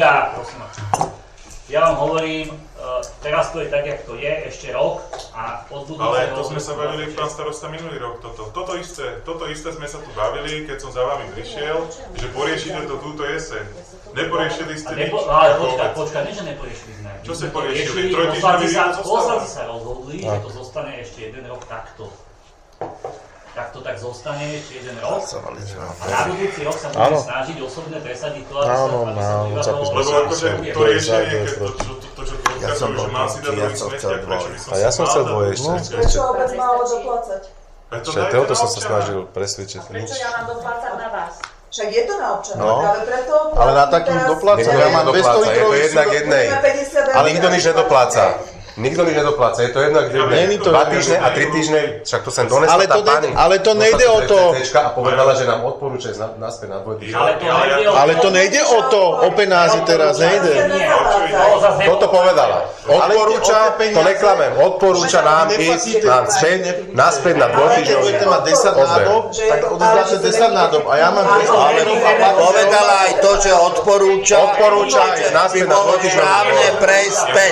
Ja vám hovorím, teraz to je tak, jak to je, ešte rok a od budúceho... Ale to sme sa bavili, pán starosta, minulý rok toto. Toto isté, toto isté sme sa tu bavili, keď som za vami prišiel, že poriešite to túto jeseň. Neporiešili ste nič. Ale počkaj, počkaj, nie že neporiešili sme. Čo ste poriešili? Poslanci sa rozhodli, že to zostane ešte jeden rok takto. Tak to tak zostane ešte jeden rok. A na budúci rok sa budeme snažiť osobne presadiť to, aby sa obyvateľov... Lebo akože to riešenie, to čo tu odkazujú, že mám si dať druhý smetiak, prečo by som si... A ja som chcel dvoje ešte. Prečo obec malo doplácať? Však toto som sa snažil presvedčiť. Prečo ja mám doplácať na vás? Však je to na občanov, no, práve preto... Ale na takým dopláca, ja mám dvesto litrový jednak jednej. Ale nikto nič nedopláca. nikto nič nedopláca. Je to jedno, kde je dva týždne a tri týždne, však to sem donesla tá pani. Ale to nejde o to. A povedala, že nám odporúča naspäť na dvoj týždeň. Ale to nejde o to, o penáze teraz, nejde. Toto povedala. Odporúča, to neklamem, odporúča nám ísť nám späť, naspäť na dvoj týždeň. Keď budete mať desať nádob, tak odozdáte desať nádob. A ja mám dvesto nádob. Povedala aj to, že odporúča. Odporúča ísť naspäť na dvoj týždeň. Správne prejsť späť.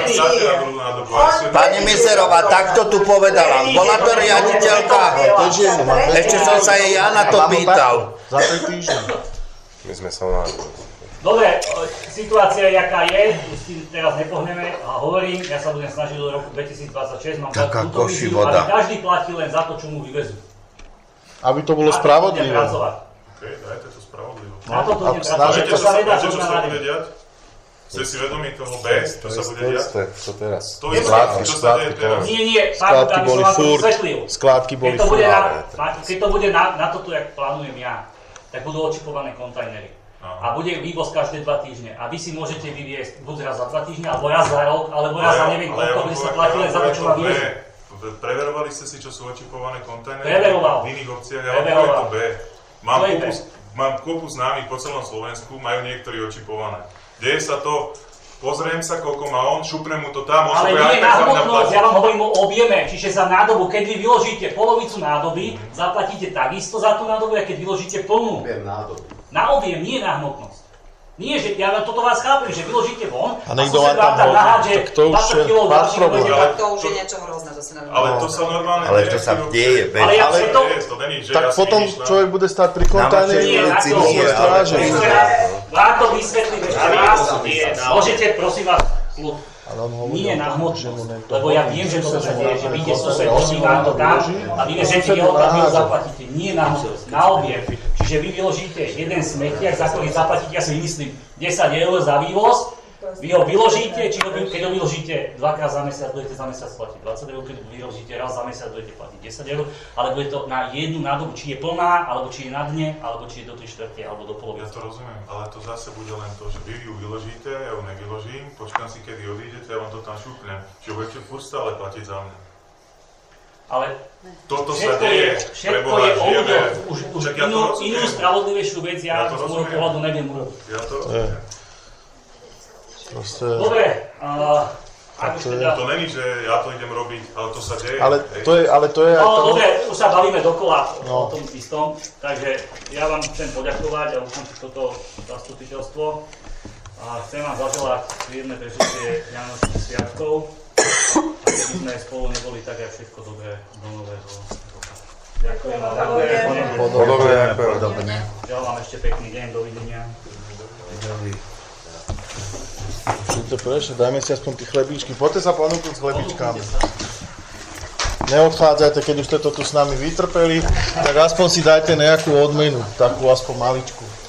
Pani Miserová, takto tu povedala. Bola to riaditeľka. Ešte som sa jej ja na to pýtal. Za tri týždne. My sme sa mali. Dobre, situácia je, jaká je, s tým teraz nepohneme a hovorím, ja sa budem snažiť do roku dvetisícdvadsaťšesť, mám taká túto víziu, aby každý platil len za to, čo mu vyvezú. Aby to bolo spravodlivé. OK, dajte to spravodlivo. Na toto budem pracovať. Viete, čo sa, viete, čo sa bude diať? Ste si vedomí toho B, čo sa bude diať? To teraz. To je skládky, čo sa deje teraz. Nie, nie, skládky boli furt. Skládky boli furt. Keď to bude na, na toto, jak plánujem ja, tak budú očipované kontajnery. A bude vývoz každé dva týždne. A vy si môžete vyviesť buď raz za dva týždne, alebo raz za rok, alebo raz za neviem koľko, by ste platili za to, čo vám vyvezú. Preverovali ste si, čo sú očipované kontajnery? Preveroval. V iných obciach, ale to je to B. Mám kopu, mám kopu známych po celom Slovensku, majú niektorí očipované. Deje sa to, pozriem sa, koľko má on, šupnem mu to tam, ale nie na hmotnosť, ja vám hovorím o objeme, čiže za nádobu, keď vy vyložíte polovicu nádoby, zaplatíte takisto za tú nádobu, a keď vyložíte plnú. Na objem, nie na hmotnosť. Nie, že ja toto vás chápem, že vyložíte von a niekto vám tam nahádže dvadsať kilogramov ďalších nebude. To už je niečo hrozné, to si neviem. Ale to sa normálne ale to sa deje. Ale ja to... Tak potom človek bude stáť pri kontajneri. Nie, vám to vysvetlím ešte raz. Môžete, prosím vás, ľud. Nie na hmotnosť, lebo ja viem, že toto sa deje, že vyjde sused, hodí vám to tam a vy vezete jeho tam, vy ho zaplatíte. Nie na hmotnosť, na objem. Čiže vy vyložíte jeden smetiak, za ktorý zaplatíte, ja si vymyslím, desať eur za vývoz, vy ho vyložíte, či ho, keď ho vyložíte dvakrát za mesiac, budete za mesiac platiť dvadsať eur, keď ho vyložíte raz za mesiac, budete platiť desať eur, ale bude to na jednu nádobu, či je plná, alebo či je na dne, alebo či je do tri štvrte, alebo do polovice. Ja to rozumiem, ale to zase bude len to, že vy ju vyložíte, ja ju nevyložím, počkám si, kedy odídete, ja vám to tam šupnem, čiže budete furt stále platiť za mňa. Ale toto sa deje, všetko je ovde, už, už ja inú, inú spravodlivejšiu vec ja, ja z môjho pohľadu neviem urobiť. Ja to rozumiem. Proste... Dobre, uh, ak už teda... To není, že ja to idem robiť, ale to sa deje. Ale to je, ale to je... No to... dobre, už sa bavíme dokola no. o tom istom, takže ja vám chcem poďakovať a ukončiť toto zastupiteľstvo a chcem vám zaželať príjemné prežitie Vianočných sviatkov. A keby sme spolu neboli, tak aj všetko dobré do nového roka. Ďakujem vám. Podobne, ďakujem. Želám vám ešte pekný deň, dovidenia. Všetko prečo, dajme si aspoň tie chlebíčky. Poďte sa ponúknuť s chlebíčkami. Neodchádzajte, keď už ste to tu s nami vytrpeli, tak aspoň si dajte nejakú odmenu, takú aspoň maličku.